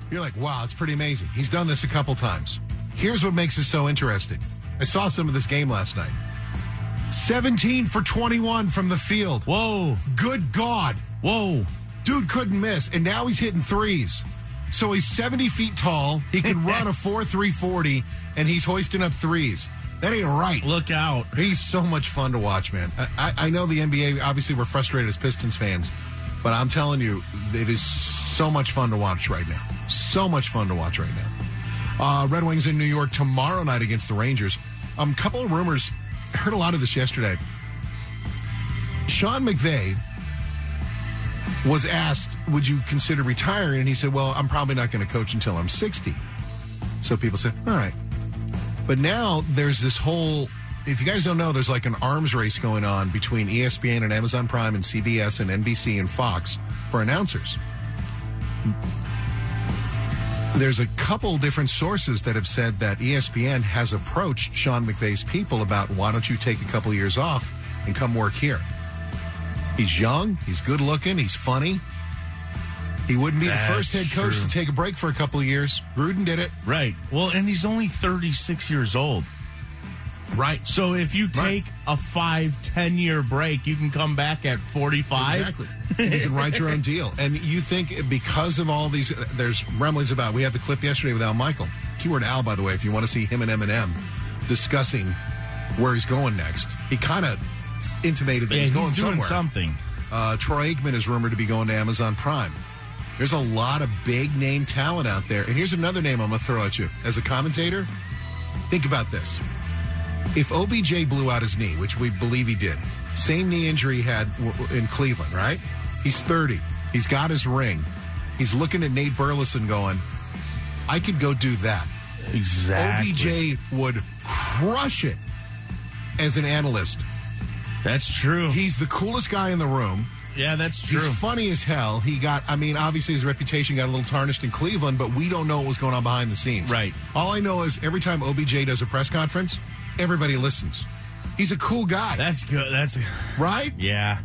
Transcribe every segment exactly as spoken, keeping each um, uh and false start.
You're like, wow, it's pretty amazing. He's done this a couple times. Here's what makes it so interesting. I saw some of this game last night. seventeen for twenty-one from the field. Whoa. Good God. Whoa. Dude couldn't miss, and now he's hitting threes. So he's seventy feet tall. He can run a four three forty, and he's hoisting up threes. That ain't right. Look out. He's so much fun to watch, man. I, I, I know the N B A, obviously, we're frustrated as Pistons fans, but I'm telling you, it is so much fun to watch right now. So much fun to watch right now. Uh, Red Wings in New York tomorrow night against the Rangers. A um, couple of rumors. I heard a lot of this yesterday. Sean McVay was asked, would you consider retiring? And he said, well, I'm probably not going to coach until I'm sixty. So people said, all right. But now there's this whole, if you guys don't know, there's like an arms race going on between E S P N and Amazon Prime and C B S and N B C and Fox for announcers. There's a couple different sources that have said that E S P N has approached Sean McVay's people about why don't you take a couple of years off and come work here. He's young, he's good looking, he's funny. He wouldn't be That's the first head coach true. to take a break for a couple of years. Gruden did it. Right. Well, and he's only thirty-six years old. Right. So if you take Right. a five, ten-year break, you can come back at forty-five. Exactly. You can write your own deal. And you think because of all these, there's rumblings about, we had the clip yesterday with Al Michael. Keyword Al, by the way, if you want to see him and Eminem discussing where he's going next. He kind of intimated that Yeah, he's he's going doing somewhere. something. Uh, Troy Aikman is rumored to be going to Amazon Prime. There's a lot of big-name talent out there. And here's another name I'm going to throw at you. As a commentator, think about this. If O B J blew out his knee, which we believe he did, same knee injury he had w- in Cleveland, right? He's thirty. He's got his ring. He's looking at Nate Burleson going, I could go do that. Exactly. O B J would crush it as an analyst. That's true. He's the coolest guy in the room. Yeah, that's true. He's funny as hell. He got, I mean, obviously his reputation got a little tarnished in Cleveland, but we don't know what was going on behind the scenes. Right. All I know is every time O B J does a press conference, everybody listens. He's a cool guy. That's good. That's right? Yeah.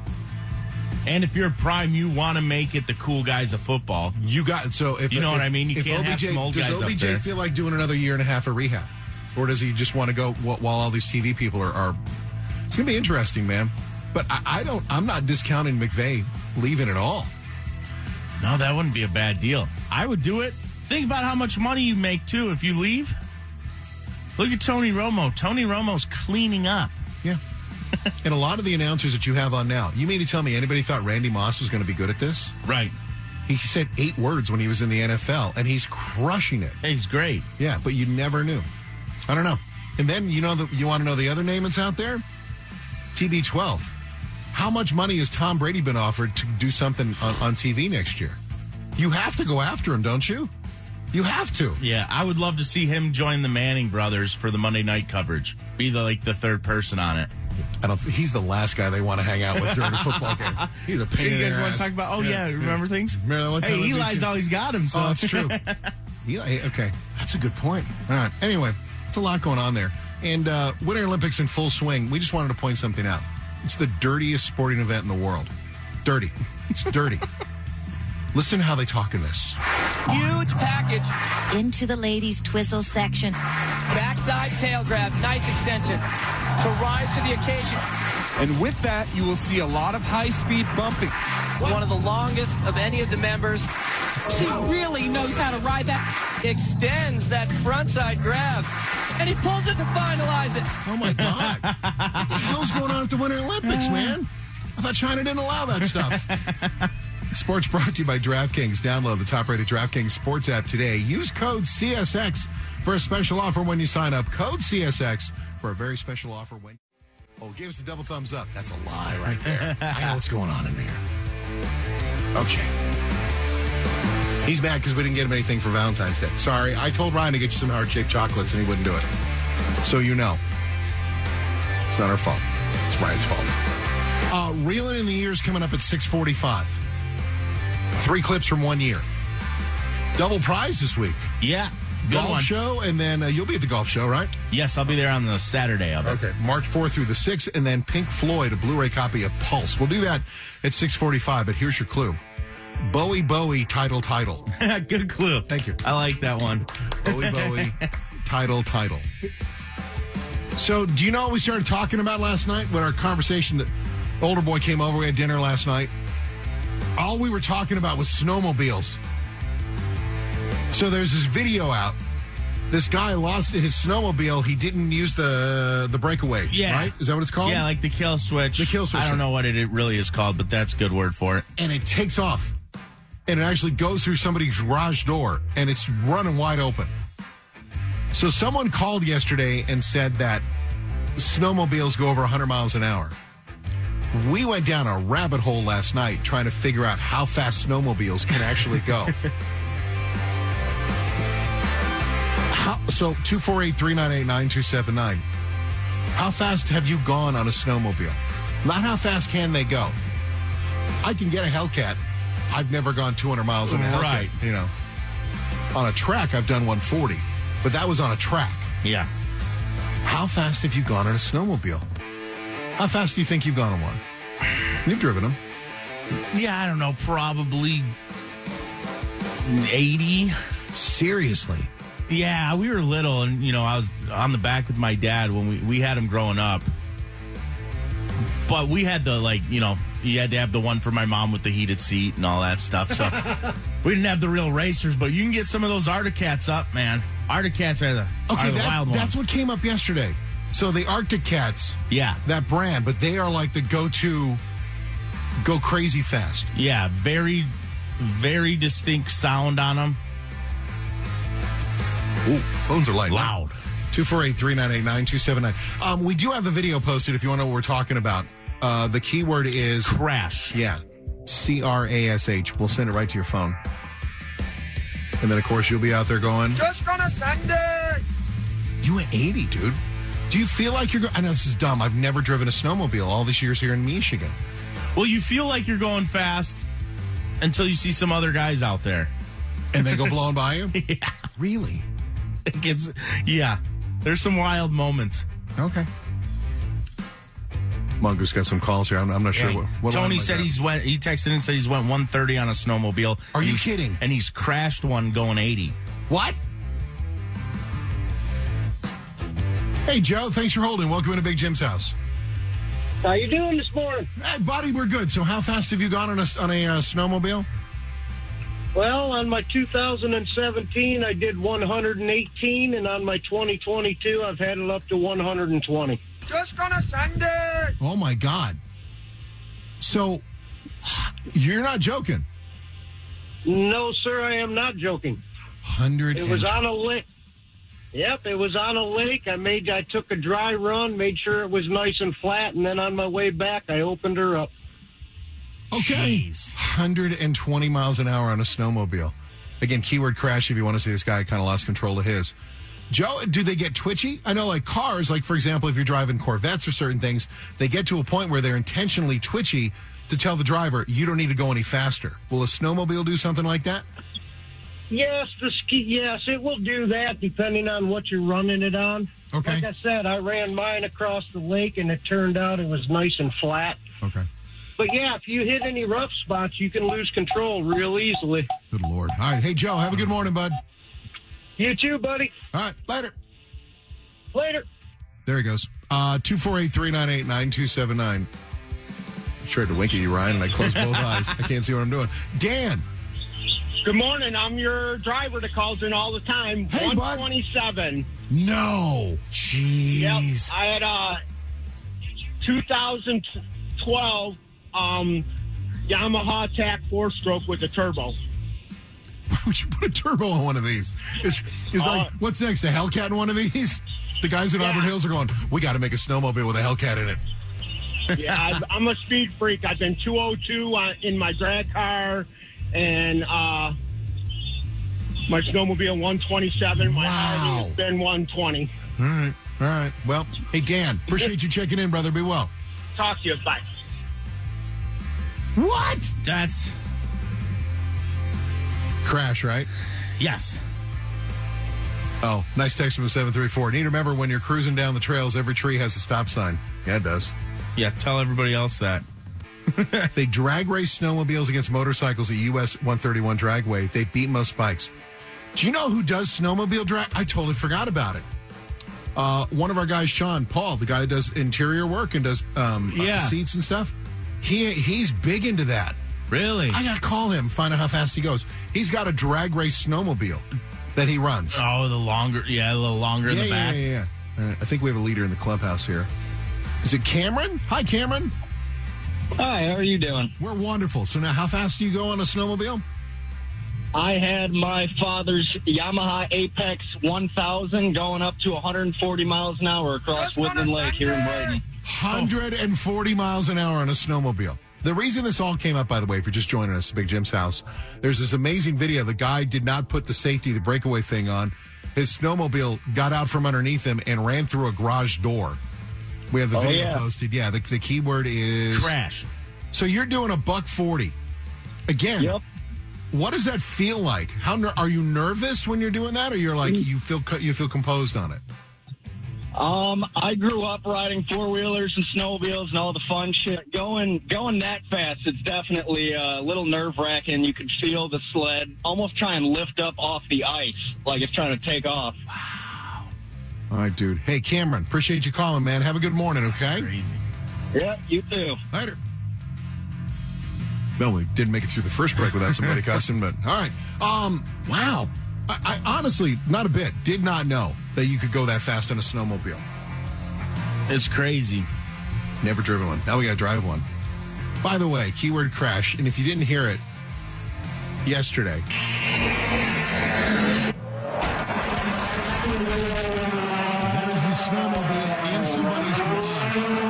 And if you're prime, you want to make it the cool guys of football. You got so if You know if, what I mean? You if can't O B J, have some old does guys O B J up there. feel like doing another year and a half of rehab? Or does he just want to go wh- while all these T V people are, are it's going to be interesting, man. But I, I don't, I'm not discounting McVay leaving at all. No, that wouldn't be a bad deal. I would do it. Think about how much money you make, too, if you leave. Look at Tony Romo. Tony Romo's cleaning up. Yeah. And a lot of the announcers that you have on now, you mean to tell me anybody thought Randy Moss was going to be good at this? Right. He said eight words when he was in the N F L, and he's crushing it. He's great. Yeah, but you never knew. I don't know. And then, you know, the, you want to know the other name that's out there? T B twelve. How much money has Tom Brady been offered to do something on, on T V next year? You have to go after him, don't you? You have to. Yeah, I would love to see him join the Manning brothers for the Monday night coverage. Be the like the third person on it. I don't. He's the last guy they want to hang out with during a football game. He's a pain You in guys their want ass. to talk about? Oh yeah, remember things? Remember that one time Hey, I beat Eli's you? always got him. So Oh, that's true. Eli, okay, that's a good point. All right. Anyway, it's a lot going on there. And uh, Winter Olympics in full swing. We just wanted to point something out. It's the dirtiest sporting event in the world. Dirty. It's dirty. Listen to how they talk in this. Huge package. Into the ladies' twizzle section. Backside tail grab. Nice extension. To rise to the occasion. And with that, you will see a lot of high-speed bumping. One of the longest of any of the members. She really knows how to ride that. Extends that frontside grab. And he pulls it to finalize it. Oh, my God. What the hell's going on at the Winter Olympics, man? I thought China didn't allow that stuff. Sports brought to you by DraftKings. Download the top-rated DraftKings sports app today. Use code C S X for a special offer when you sign up. Code C S X for a very special offer when... Oh, give us a double thumbs up. That's a lie right there. I know what's going on in here. Okay. He's mad because we didn't get him anything for Valentine's Day. Sorry, I told Ryan to get you some heart-shaped chocolates, and he wouldn't do it. So you know. It's not our fault. It's Ryan's fault. Uh, Reeling in the Years coming up at six forty-five. Three clips from one year. Double prize this week. Yeah, good golf one. show, and then uh, you'll be at the golf show, right? Yes, I'll be there on the Saturday of it. Okay, March fourth through the sixth, and then Pink Floyd, a Blu-ray copy of Pulse. We'll do that at six forty-five, but here's your clue. Bowie Bowie title title. Good clue. Thank you. I like that one. Bowie Bowie title title. So, do you know what we started talking about last night? When our conversation, that older boy came over, we had dinner last night. All we were talking about was snowmobiles. So there's this video out. This guy lost his snowmobile. He didn't use the the breakaway. Yeah. Right? Is that what it's called? Yeah, like the kill switch. The kill switch. I don't know what it, it really is called, but that's a good word for it. And it takes off. And it actually goes through somebody's garage door. And it's running wide open. So someone called yesterday and said that snowmobiles go over one hundred miles an hour. We went down a rabbit hole last night trying to figure out how fast snowmobiles can actually go. How, so two four eight, three nine eight, nine two seven nine. How fast have you gone on a snowmobile? Not how fast can they go. I can get a Hellcat. I've never gone two hundred miles an hour. Right. You know, on a track, I've done one forty, but that was on a track. Yeah. How fast have you gone on a snowmobile? How fast do you think you've gone on one? You've driven them. Yeah, I don't know, probably eighty. Seriously? Yeah, we were little, and, you know, I was on the back with my dad when we, we had him growing up. But we had the, like, you know, you had to have the one for my mom with the heated seat and all that stuff. So we didn't have the real racers, but you can get some of those Arctic Cats up, man. Arctic Cats are the, Okay, are the that, wild ones. that's what came up yesterday. So the Arctic Cats, Yeah. that brand, but they are like the go-to, go crazy fast. Yeah, very, very distinct sound on them. Ooh, phones are lighting up. Loud. two four eight, three nine eight, nine two seven nine. Um, we do have the video posted if you want to know what we're talking about. Uh, the keyword is... Crash. Yeah. C R A S H. We'll send it right to your phone. And then, of course, you'll be out there going... Just gonna send it! You went eighty, dude. Do you feel like you're going... I know this is dumb. I've never driven a snowmobile all these years here in Michigan. Well, you feel like you're going fast until you see some other guys out there. And they go blowing by you? Yeah. Really? It gets, yeah. There's some wild moments. Okay. Mongoose got some calls here. I'm, I'm not sure Hey, what, what Tony line said was he's went. He texted and said he's went one thirty on a snowmobile. Are you He's- kidding? And he's crashed one going eighty. that. What? Hey, Joe. Thanks for holding. Welcome into Big Jim's house. How you doing this morning? Hey, buddy, we're good. So how fast have you gone on a, on a uh, snowmobile? Well, on my two thousand seventeen, I did one hundred eighteen, and on my twenty twenty-two, I've had it up to one hundred twenty. Just gonna send it! Oh, my God. So you're not joking. No, sir, I am not joking. one hundred It was on a lake. Yep, it was on a lake. I made. I took a dry run, made sure it was nice and flat, and then on my way back, I opened her up. Okay. Jeez. one hundred twenty miles an hour on a snowmobile. Again, keyword crash if you want to see this guy kind of lost control of his. Joe, do they get twitchy? I know, like cars, like, for example, if you're driving Corvettes or certain things, they get to a point where they're intentionally twitchy to tell the driver, you don't need to go any faster. Will a snowmobile do something like that? Yes, the ski. Yes, it will do that depending on what you're running it on. Okay. Like I said, I ran mine across the lake, and it turned out it was nice and flat. Okay. But yeah, if you hit any rough spots, you can lose control real easily. Good Lord. All right. Hey, Joe, have a good morning, bud. You too, buddy. All right. Later. Later. There he goes. Uh, two four eight, three nine eight, nine two seven nine. I tried to wink at you, Ryan, and I closed both eyes. I can't see what I'm doing. Dan. Good morning. I'm your driver that calls in all the time. Hey, bud. one twenty-seven. No. Jeez. Yep. I had a two thousand twelve um, Yamaha T A C four-stroke with a turbo. Why would you put a turbo on one of these? It's, it's like, Uh, what's next? A Hellcat in one of these? The guys at Yeah. Auburn Hills are going, we got to make a snowmobile with a Hellcat in it. Yeah, I've, I'm a speed freak. I've been two oh two on, in my drag car, and uh, my snowmobile one twenty-seven. My Wow. Harley has been one twenty. All right. All right. Well, hey, Dan, appreciate you checking in, brother. Be well. Talk to you. Bye. What? That's, Crash, right? yes. Oh, nice text from seven three four. Need to remember when you're cruising down the trails, every tree has a stop sign. Yeah, it does. Yeah, tell everybody else that. They drag race snowmobiles against motorcycles at U S one thirty-one Dragway. They beat most bikes. Do you know who does snowmobile drag? I totally forgot about it. Uh, one of our guys, Sean Paul, the guy that does interior work and does um, Yeah. uh, seats and stuff. He he's big into that. Really? I gotta call him, find out how fast he goes. He's got a drag race snowmobile that he runs. Oh, the longer, yeah, a little longer in yeah, the yeah, back. yeah, yeah, yeah. Uh, I think we have a leader in the clubhouse here. Is it Cameron? Hi, Cameron. Hi, how are you doing? We're wonderful. So now, how fast do you go on a snowmobile? I had my father's Yamaha Apex one thousand going up to one hundred forty miles an hour across Woodland Lake here in Brighton. one hundred forty miles an hour on a snowmobile. The reason this all came up, by the way, if you're just joining us, Big Jim's house, there's this amazing video. The guy did not put the safety, the breakaway thing on. His snowmobile got out from underneath him and ran through a garage door. We have the Oh, video yeah. posted. Yeah, the, the keyword is... Crash. So you're doing a buck forty. Again, Yep. what does that feel like? How ner- Are you nervous when you're doing that, or you're like, you feel co- you feel composed on it? Um, I grew up riding four wheelers and snowmobiles and all the fun shit. Going going that fast, it's definitely a little nerve wracking. You could feel the sled almost try and lift up off the ice, like it's trying to take off. All right, dude. Hey, Cameron, appreciate you calling, man. Have a good morning, okay? Crazy. Yeah, you too. Later. Well, we didn't make it through the first break without somebody cussing, but all right. Um, wow. I, I honestly, not a bit, did not know that you could go that fast on a snowmobile. It's crazy. Never driven one. Now we got to drive one. By the way, keyword crash, and if you didn't hear it yesterday. That is the snowmobile in somebody's garage.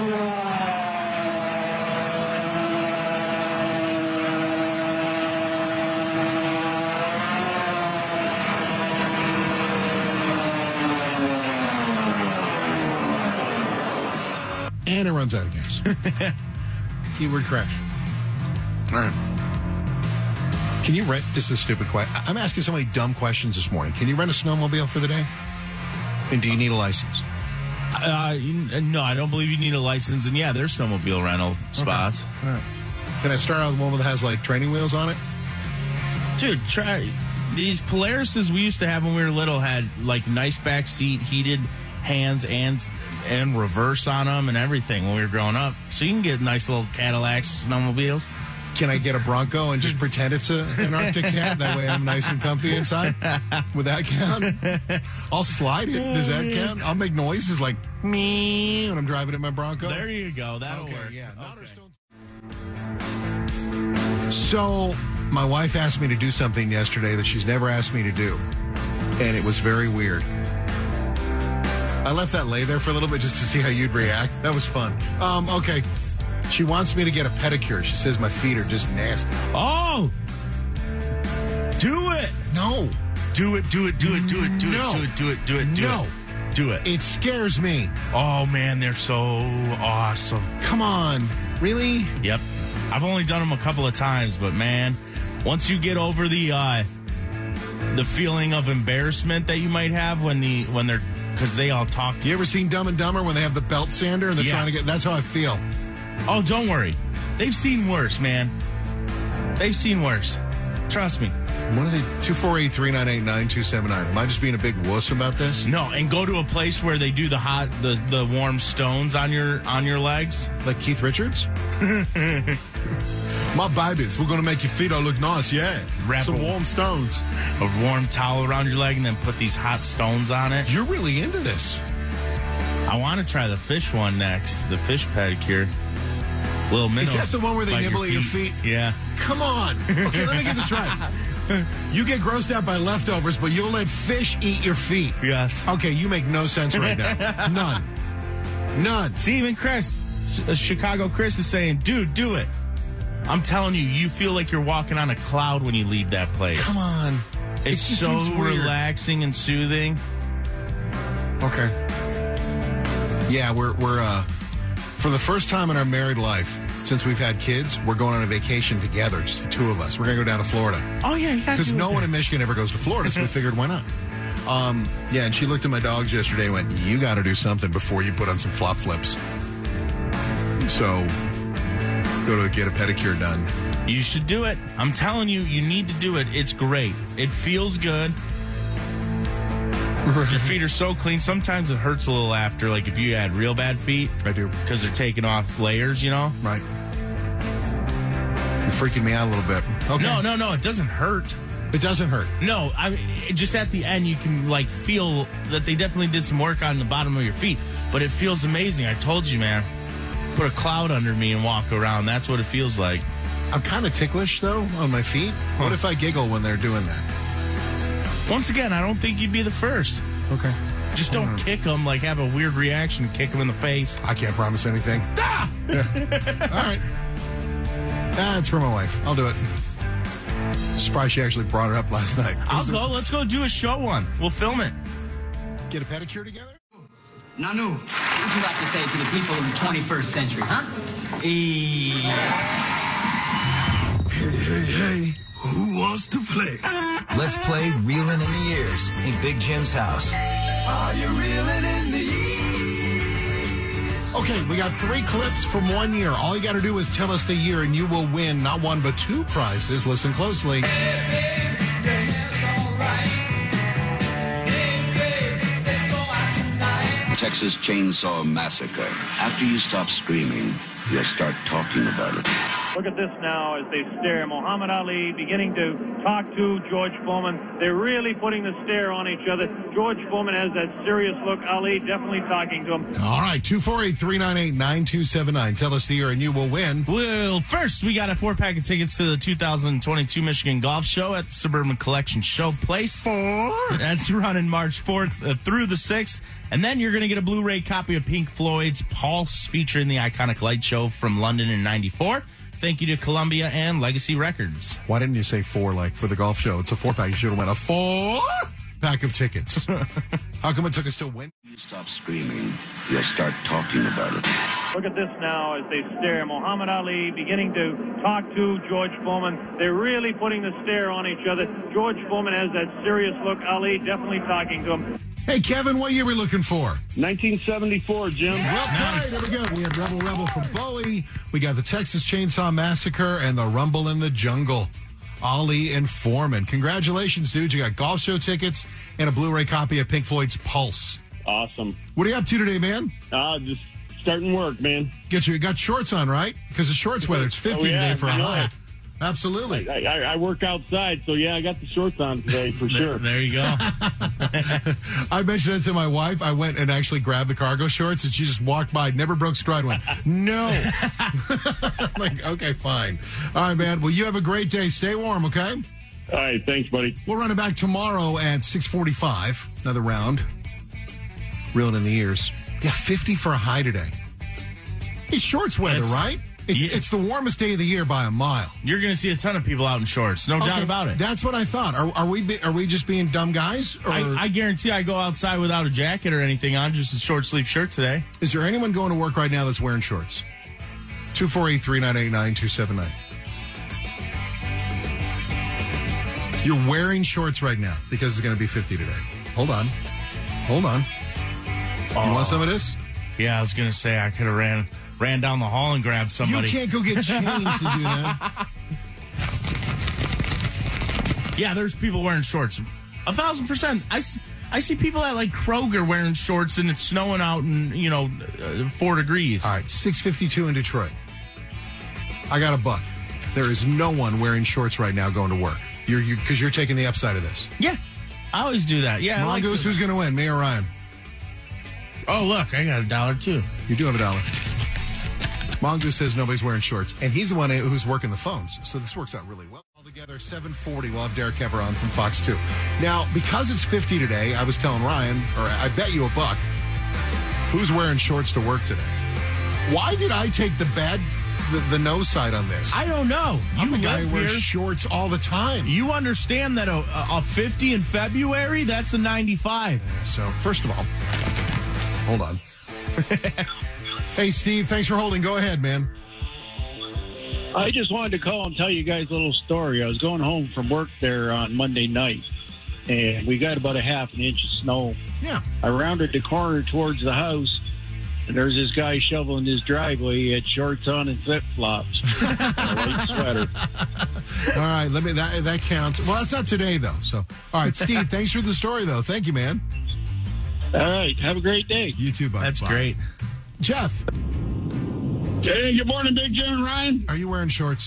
And it runs out of gas. Keyword crash. All right. Can you rent? This is a stupid question. I'm asking so many dumb questions this morning. Can you rent a snowmobile for the day? And do you need a license? Uh, you- no, I don't believe you need a license. And yeah, there's snowmobile rental spots. All right. Can I start out with one that has like training wheels on it? Dude, try these Polarises we used to have when we were little had like nice back seat, heated hands, and and reverse on them and everything when we were growing up. So you can get nice little Cadillacs, snowmobiles. Can I get a Bronco and just pretend it's a, an Arctic Cat? That way I'm nice and comfy inside. Would that count? I'll slide it. Does that count? I'll make noises like me when I'm driving in my Bronco. There you go. That'll Okay, work. yeah. Not Okay. our stone- So, my wife asked me to do something yesterday that she's never asked me to do, and it was very weird. I left that lay there for a little bit just to see how you'd react. That was fun. Um, okay. She wants me to get a pedicure. She says my feet are just nasty. Oh! Do it! No. Do it, do it, do it, do it, do No. it, do it, do it, do it, do No. it. Do it. It scares me. Oh, man, they're so awesome. Come on. Really? Yep. I've only done them a couple of times, but man, once you get over the uh, the feeling of embarrassment that you might have when the when they're because they all talk. You ever seen Dumb and Dumber when they have the belt sander and they're Yeah. trying to get... That's how I feel. Oh, don't worry. They've seen worse, man. They've seen worse. Trust me. What are they? two four eight, three nine eight, nine two seven nine. Am I just being a big wuss about this? No, and go to a place where they do the hot, the, the warm stones on your on your legs. Like Keith Richards? My babies, we're going to make your feet all look nice, yeah. Wrap Some a- warm stones. A warm towel around your leg, and then put these hot stones on it. You're really into this. I want to try the fish one next, the fish pedicure. Little minnows. Is that the one where they bite nibble at your feet? Yeah. Come on. Okay, let me get this right. You get grossed out by leftovers, but you'll let fish eat your feet. Yes. Okay, you make no sense right now. None. None. See, even Chris, uh, Chicago Chris is saying, dude, do it. I'm telling you, you feel like you're walking on a cloud when you leave that place. Come on. It's It just so seems weird. relaxing and soothing. Okay. Yeah, we're we're uh for the first time in our married life since we've had kids, we're going on a vacation together, just the two of us. We're gonna go down to Florida Oh, yeah, you got because no one in Michigan ever goes to Florida, so we figured why not. Um, yeah, and she looked at my dogs yesterday and went, "You got to do something before you put on some flop flips." So go to get a pedicure done. You should do it. I'm telling you, you need to do it. It's great. It feels good. Your feet are so clean. Sometimes it hurts a little after, like if you had real bad feet. I do. Because they're taking off layers, you know? Right. You're freaking me out a little bit. Okay. No, no, no. It doesn't hurt. It doesn't hurt. No, I mean, it- just at the end, you can like feel that they definitely did some work on the bottom of your feet. But it feels amazing. I told you, man. Put a cloud under me and walk around. That's what it feels like. I'm kind of ticklish, though, on my feet. What if I giggle when they're doing that? Once again, I don't think you'd be the first. Okay. Just don't kick them, like have a weird reaction, kick them in the face. I can't promise anything. Ah! Yeah. All right. That's for my wife. I'll do it. Surprised she actually brought it up last night. I'll go. Let's go do a show one. We'll film it. Get a pedicure together? Nanu, what would you like to say to the people of the twenty-first century, huh? E- Hey, hey, hey, who wants to play? Let's play Reelin' in the Years in Big Jim's house. Are you reeling in the years? Okay, we got three clips from one year. All you got to do is tell us the year, and you will win not one but two prizes. Listen closely. Texas Chainsaw Massacre. After you stop screaming, you start talking about it. Look at this now as they stare. Muhammad Ali beginning to talk to George Foreman. They're really putting the stare on each other. George Foreman has that serious look. Ali definitely talking to him. All right, two four eight, three nine eight, nine two seven nine. Tell us the year and you will win. Well, first, we got a four-pack of tickets to the two thousand twenty-two Michigan Golf Show at the Suburban Collection Showplace. Four. That's running March fourth uh, through the sixth. And then you're going to get a Blu-ray copy of Pink Floyd's Pulse featuring the iconic light show from London in ninety-four. Thank you to Columbia and Legacy Records. Why didn't you say four like for the golf show? It's a four-pack. You should have went a four-pack of tickets. How come it took us to win? You stop screaming, you start talking about it. Look at this now as they stare. Muhammad Ali beginning to talk to George Foreman. They're really putting the stare on each other. George Foreman has that serious look. Ali definitely talking to him. Hey, Kevin, what year are we looking for? nineteen seventy-four, Jim. Well played. There we go. We had Rebel Rebel from Bowie. We got the Texas Chainsaw Massacre and the Rumble in the Jungle. Ali and Foreman. Congratulations, dude. You got golf show tickets and a Blu-ray copy of Pink Floyd's Pulse. Awesome. What are you up to today, man? Uh, just starting work, man. Get you got shorts on, right? Because the shorts weather. It's fifty Oh, yeah, today for a I know high. it. Absolutely. I, I, I work outside, so yeah, I got the shorts on today for sure. There, there you go. I mentioned it to my wife. I went and actually grabbed the cargo shorts, and she just walked by, never broke stride, went, no. I'm like, okay, fine. All right, man. Well, you have a great day. Stay warm, okay? All right, thanks, buddy. We'll run it back tomorrow at six forty-five. Another round. Reeling in the ears. Yeah, fifty for a high today. It's shorts weather, It's- right? It's, Yeah. it's the warmest day of the year by a mile. You're going to see a ton of people out in shorts. No doubt Okay, about it. That's what I thought. Are, are we be, are we just being dumb guys? Or I, I guarantee I go outside without a jacket or anything on, just a short sleeve shirt today. is there anyone going to work right now that's wearing shorts? two four eight, three nine eight, nine two seven nine. You're wearing shorts right now because it's going to be fifty today. Hold on. Hold on. You want some of this? Yeah, I was going to say I could have ran ran down the hall and grabbed somebody. You can't go get changed to do that. Yeah, there's people wearing shorts. A thousand percent. I, s- I see people at like Kroger wearing shorts and it's snowing out and, you know, uh, four degrees. All right, six fifty-two in Detroit. I got a buck. There is no one wearing shorts right now going to work. You're you because you're taking the upside of this. Yeah, I always do that. Yeah. I like Mongoose, to- who's going to win? Me or Ryan? Oh, look, I got a dollar too. You do have a dollar. Mongoose says nobody's wearing shorts, and he's the one who's working the phones, so this works out really well. Altogether, seven forty, we'll have Derek Kevler on from Fox two. Now, because it's fifty today, I was telling Ryan, or I bet you a buck, who's wearing shorts to work today? Why did I take the bad, the, the no side on this? I don't know. I'm You the guy live who wears here. shorts all the time. You understand that a, a fifty in February, that's a ninety-five. So, first of all, hold on. Hey, Steve, thanks for holding. Go ahead, man. I just wanted to call and tell you guys a little story. I was going home from work there on Monday night, and we got about a half an inch of snow. Yeah. I rounded the corner towards the house, and there's this guy shoveling his driveway. He had shorts on and flip flops, a light sweater. All right, let me. That that counts. Well, that's not today though. So, all right, Steve. Thanks for the story though. Thank you, man. All right, have a great day. You too, bud. That's Bye. great. Jeff. Hey, good morning, Big Jim and Ryan. Are you wearing shorts?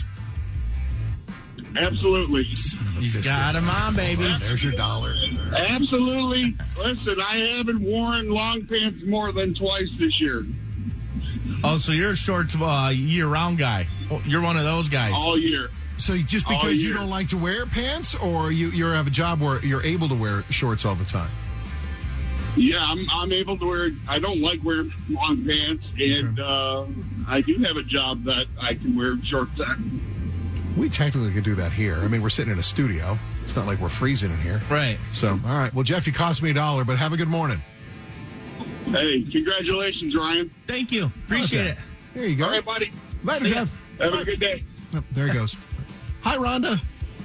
Absolutely. He's got him on, baby. There's your dollar. Absolutely. Listen, I haven't worn long pants more than twice this year. Oh, so you're a shorts uh, year-round guy. You're one of those guys. All year. So you- just All because you year. don't like to wear pants, or you you have a job where you're able to wear shorts all the time? Yeah, I'm, I'm able to wear, I don't like wearing long pants, and uh, I do have a job that I can wear shorts at. We technically could do that here. I mean, we're sitting in a studio. It's not like we're freezing in here. Right. So, all right. Well, Jeff, you cost me a dollar, but have a good morning. Hey, congratulations, Ryan. Thank you. Appreciate Okay. it. There you go. All right, buddy. Later, See ya. Jeff. Have a good day. Oh, there he goes. Hi, Rhonda.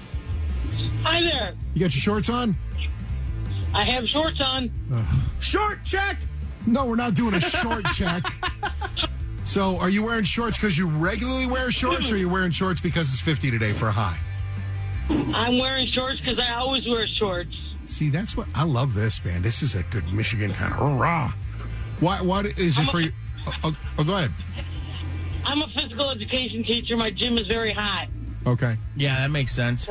Hi there. You got your shorts on? I have shorts on. Short check. No, we're not doing a short check. So, are you wearing shorts because you regularly wear shorts, or are you wearing shorts because it's fifty today for a high? I'm wearing shorts because I always wear shorts. See, that's what I love. This man, this is a good Michigan kind of rah. What? What is it for you? Oh, oh, oh, go ahead. I'm a physical education teacher. My gym is very hot. Okay. Yeah, that makes sense.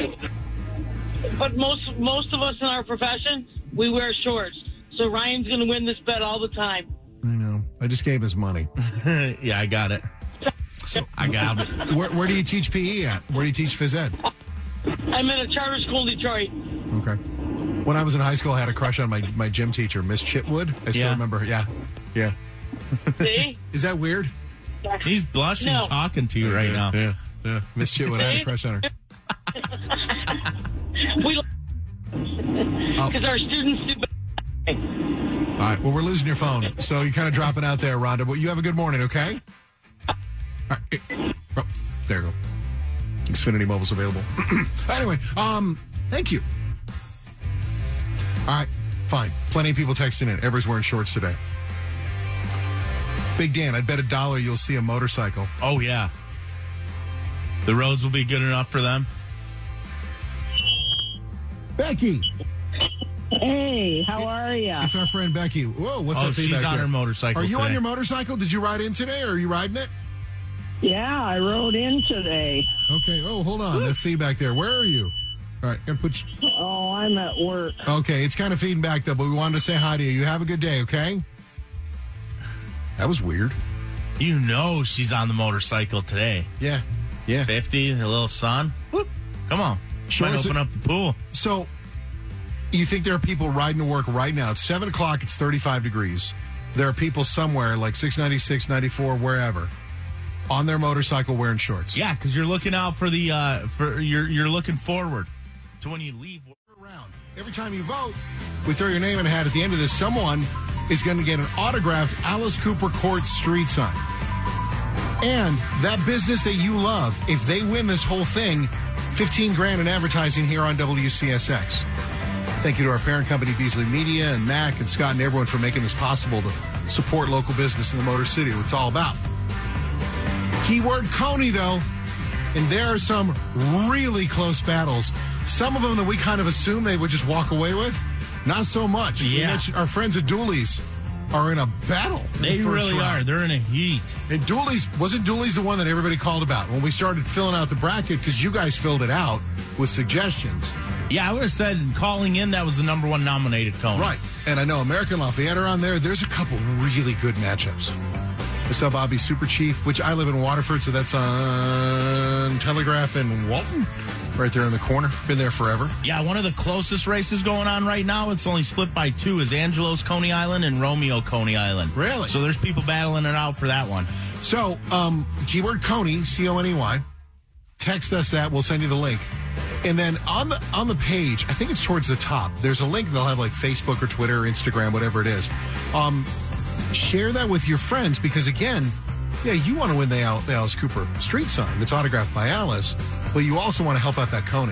But most most of us in our profession, we wear shorts. So Ryan's going to win this bet all the time. I know. I just gave his money. Yeah, I got it. So I got it. Where, where do you teach P E at? Where do you teach phys ed? I'm in a charter school in Detroit. Okay. When I was in high school, I had a crush on my, my gym teacher, Miss Chitwood. I still Yeah. remember her. Yeah. Yeah. See? Is that weird? He's blushing No. talking to you right now. Yeah. Yeah. Miss Chitwood, I had a crush on her. We Oh. because our students do better. All right. Well, we're losing your phone, so you're kind of dropping out there, Rhonda. But you have a good morning, okay? All right. Oh, there you go. Xfinity Mobile's available. Anyway, um, thank you. All right, fine. Plenty of people texting in. Everybody's wearing shorts today. Big Dan, I'd bet a dollar you'll see a motorcycle. Oh, yeah. The roads will be good enough for them. Becky. Hey, how are you? It's our friend Becky. Whoa, what's Oh, that feedback she's on there? her motorcycle Are you on today. your motorcycle? Did you ride in today, or are you riding it? Yeah, I rode in today. Okay. Oh, hold on. There's feedback there. Where are you? All right. Gonna put you... Oh, I'm at work. Okay. It's kind of feeding back, though, but we wanted to say hi to you. You have a good day, okay? That was weird. You know she's on the motorcycle today. Yeah. Yeah. fifty, a little sun. Whoop. Come on. Sure, Might is open it- up the pool. So, you think there are people riding to work right now? It's seven o'clock. It's thirty-five degrees. There are people somewhere, like six ninety-six, ninety-four, wherever, on their motorcycle wearing shorts. Yeah, because you're looking out for the, uh, for you're you're looking forward to when you leave. Around. Every time you vote, we throw your name in a hat. At the end of this, someone is going to get an autographed Alice Cooper Court street sign. And that business that you love, if they win this whole thing, fifteen grand in advertising here on W C S X. Thank you to our parent company, Beasley Media, and Mac and Scott and everyone for making this possible to support local business in the Motor City. What it's all about. Keyword Coney, though, and there are some really close battles. Some of them that we kind of assume they would just walk away with. Not so much. We Yeah. mentioned our friends at Dooley's are in a battle. in They the first really round. are. They're in a heat. And Dooley's, wasn't Dooley's the one that everybody called about when we started filling out the bracket, because you guys filled it out with suggestions. Yeah, I would have said calling in that was the number one nominated Coney. Right. And I know American Lafayette are on there. There's a couple really good matchups. I saw Bobby Super Chief, which I live in Waterford, so that's on Telegraph and Walton, right there in the corner. Been there forever. Yeah, one of the closest races going on right now, it's only split by two, is Angelo's Coney Island and Romeo Coney Island. Really? So there's people battling it out for that one. So, um, keyword Coney, C O N E Y. Text us that. We'll send you the link. And then on the on the page, I think it's towards the top, there's a link. They'll have like Facebook or Twitter or Instagram, whatever it is. Um, share that with your friends because, again, yeah, you want to win the, Al- the Alice Cooper street sign. It's autographed by Alice, but you also want to help out that Coney.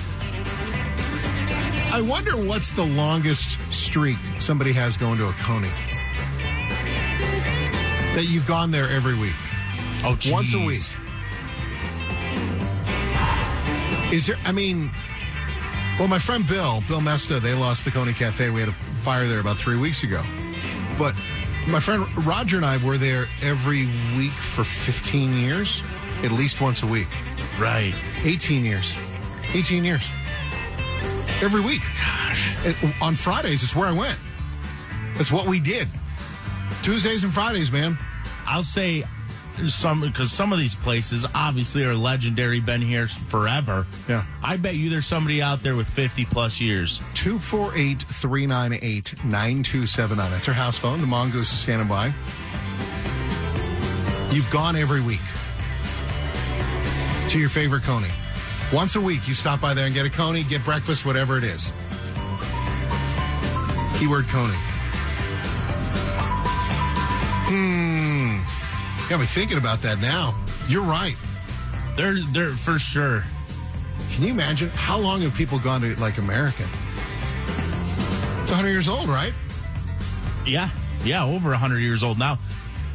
I wonder what's the longest streak somebody has going to a Coney. that you've gone there every week. Oh, geez. Once a week. Is there, I mean, well, my friend Bill, Bill Mesta, they lost the Coney Cafe. We had a fire there about three weeks ago. But my friend Roger and I were there every week for fifteen years, at least once a week. Right. eighteen years. eighteen years. Every week. Gosh. It, on Fridays, it's where I went. That's what we did. Tuesdays and Fridays, man. I'll say some, because some of these places obviously are legendary, been here forever. Yeah. I bet you there's somebody out there with fifty plus years. two four eight, three nine eight, nine two seven nine. That's our house phone. The Mongoose is standing by. You've gone every week to your favorite Coney. Once a week, you stop by there and get a Coney, get breakfast, whatever it is. Keyword Coney. Hmm. Got me thinking about that now. You're right. They're, they're for sure. Can you imagine how long have people gone to, like, American? It's one hundred years old, right? Yeah. Yeah, over one hundred years old now.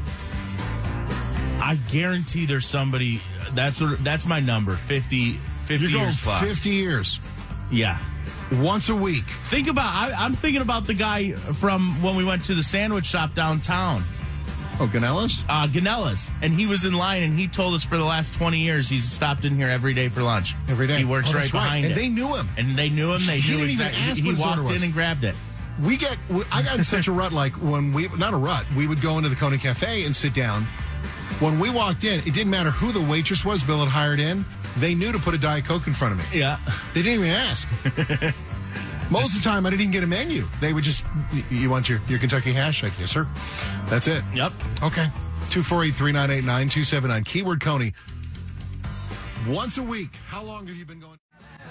I guarantee there's somebody, that's that's my number, fifty, fifty You're years going plus. fifty years. Yeah. Once a week. Think about, I, I'm thinking about the guy from when we went to the sandwich shop downtown. Oh, Ganella's? Uh, Ganella's. And he was in line, and he told us for the last twenty years he's stopped in here every day for lunch. Every day. He works oh, right right. behind and it. And they knew him. And they knew him. They he knew didn't exactly. Even ask he what his order walked was. in and grabbed it. We get, I got in such a rut, like when we, not a rut, we would go into the Coney Cafe and sit down. When we walked in, it didn't matter who the waitress was Bill had hired in. They knew to put a Diet Coke in front of me. Yeah. They didn't even ask. Most of the time, I didn't even get a menu. They would just, you want your, your Kentucky hash? Like, yes, sir. That's it. Yep. Okay. two four eight, three nine eight, nine two seven nine. Keyword Coney. Once a week. How long have you been going?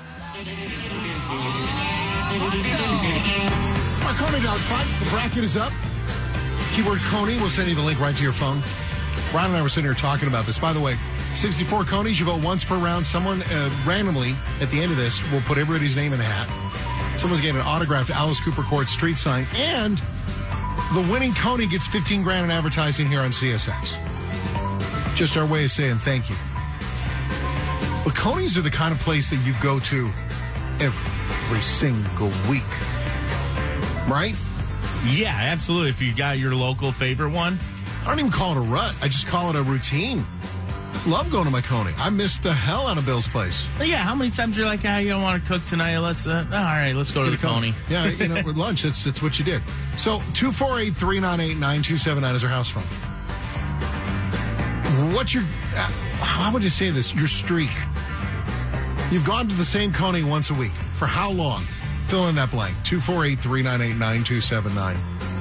Our Coney dog fight. The bracket is up. Keyword Coney. We'll send you the link right to your phone. Ron and I were sitting here talking about this. By the way, sixty-four Coneys. You vote once per round. Someone uh, randomly at the end of this will put everybody's name in a hat. Someone's getting an autographed Alice Cooper Court street sign. And the winning Coney gets fifteen grand in advertising here on C S X. Just our way of saying thank you. But Coneys are the kind of place that you go to every single week. Right? Yeah, absolutely. If you got your local favorite one. I don't even call it a rut. I just call it a routine. Love going to my Coney. I missed the hell out of Bill's place. Yeah, how many times you're like, ah, you don't want to cook tonight? Let's, uh, all right, let's go to the Coney. Yeah, you know, with lunch, that's, that's what you did. So, two four eight, three nine eight, nine two seven nine is our house phone. What's your, uh, how would you say this? Your streak. You've gone to the same Coney once a week. For how long? Fill in that blank. two four eight, three nine eight, nine two seven nine.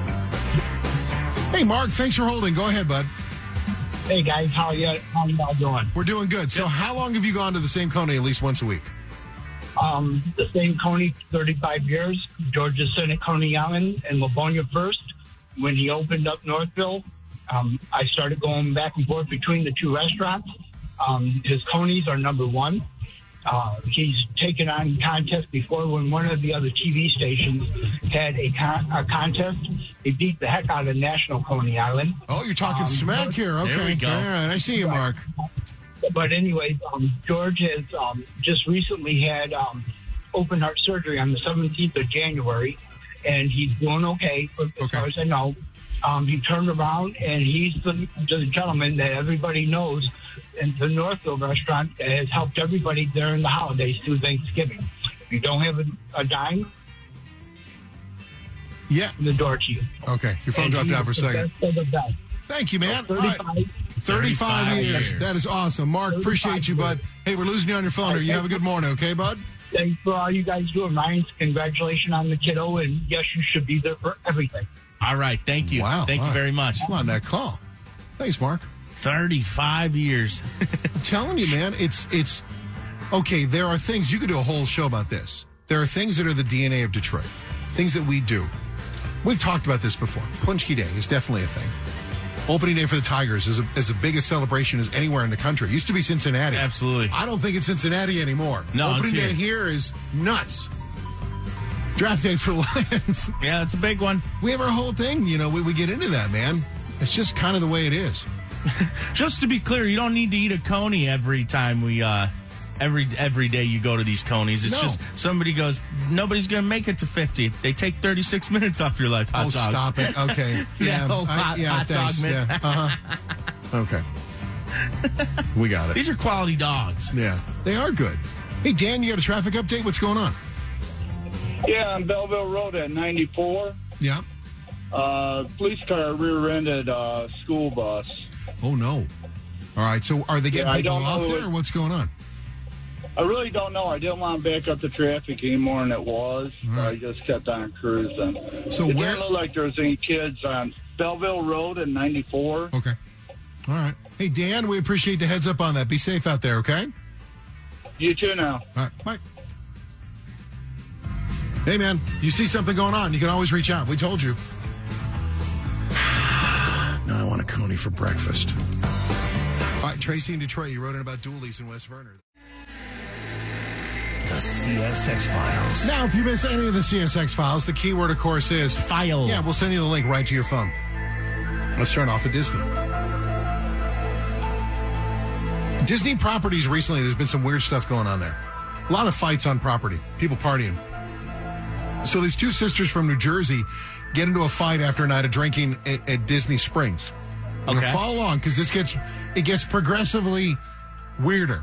Hey, Mark, thanks for holding. Go ahead, bud. Hey, guys, how you how y'all doing? We're doing good. So how long have you gone to the same Coney at least once a week? Um, the same Coney, thirty-five years. Georgia Senate Coney Island and Livonia first. When he opened up Northville, um, I started going back and forth between the two restaurants. Um, his Coneys are number one. Uh, he's taken on contests before when one of the other T V stations had a, con- a contest. He beat the heck out of National Coney Island. Oh, you're talking um, smack here. Okay. There we go. All right. I see you, Mark. But anyway, um, George has um, just recently had um, open heart surgery on the seventeenth of January, and he's doing okay, as okay. far as I know. Um, he turned around, and he's the, the gentleman that everybody knows in the Northville restaurant that has helped everybody during the holidays through Thanksgiving. If you don't have a, a dime, yeah, the door to you. Okay, your phone and dropped out for a second. Best of the best. Thank you, man. So thirty-five, right. thirty-five, thirty-five years. years. That is awesome. Mark, appreciate you, bud. Hey, we're losing you on your phone. Or you have a good morning, okay, bud? Thanks for all you guys do. Ryan, congratulations on the kiddo, and yes, you should be there for everything. All right, thank you. Wow. Thank wow. you very much. Come on, that call. Thanks, Mark. thirty-five years. I'm telling you, man, it's, it's, okay, there are things, you could do a whole show about this. There are things that are the D N A of Detroit, things that we do. We've talked about this before. Punchki Day is definitely a thing. Opening day for the Tigers is, a, is the biggest celebration as anywhere in the country. It used to be Cincinnati. Absolutely. I don't think it's Cincinnati anymore. No, Opening it's day here. here is nuts. Draft day for the Lions. Yeah, that's a big one. We have our whole thing. You know, we, we get into that, man. It's just kind of the way it is. Just to be clear, you don't need to eat a coney every time we, uh, every every day you go to these conies. It's No. just somebody goes, nobody's going to make it to fifty. They take thirty-six minutes off your life. Hot oh, dogs. stop it. Okay. Yeah, Yeah, oh, I- hot- yeah hot dog thanks. minute. Yeah. Uh-huh. Okay. We got it. These are quality dogs. Yeah, they are good. Hey, Dan, you got a traffic update? What's going on? Yeah, on Belleville Road at ninety-four. Yeah. Uh, police car rear-ended uh, school bus. Oh, no. All right, so are they getting Yeah, I people don't off know there, what- or what's going on? I really don't know. I didn't want to back up the traffic any more than it was. So I just kept on cruising. So it where- didn't look like there was any kids on Belleville Road at ninety-four. Okay. All right. Hey, Dan, we appreciate the heads up on that. Be safe out there, okay? You too now. All right, bye. Hey, man, you see something going on, you can always reach out. We told you. Now I want a coney for breakfast. All right, Tracy in Detroit, you wrote in about dualies in West Vernon. The C S X Files. Now, if you miss any of the C S X files, the keyword, of course, is file. Yeah, we'll send you the link right to your phone. Let's turn off at Disney. Disney properties recently, there's been some weird stuff going on there. A lot of fights on property, people partying. So these two sisters from New Jersey get into a fight after a night of drinking at, at Disney Springs. I'm Okay. gonna follow along because this gets it gets progressively weirder.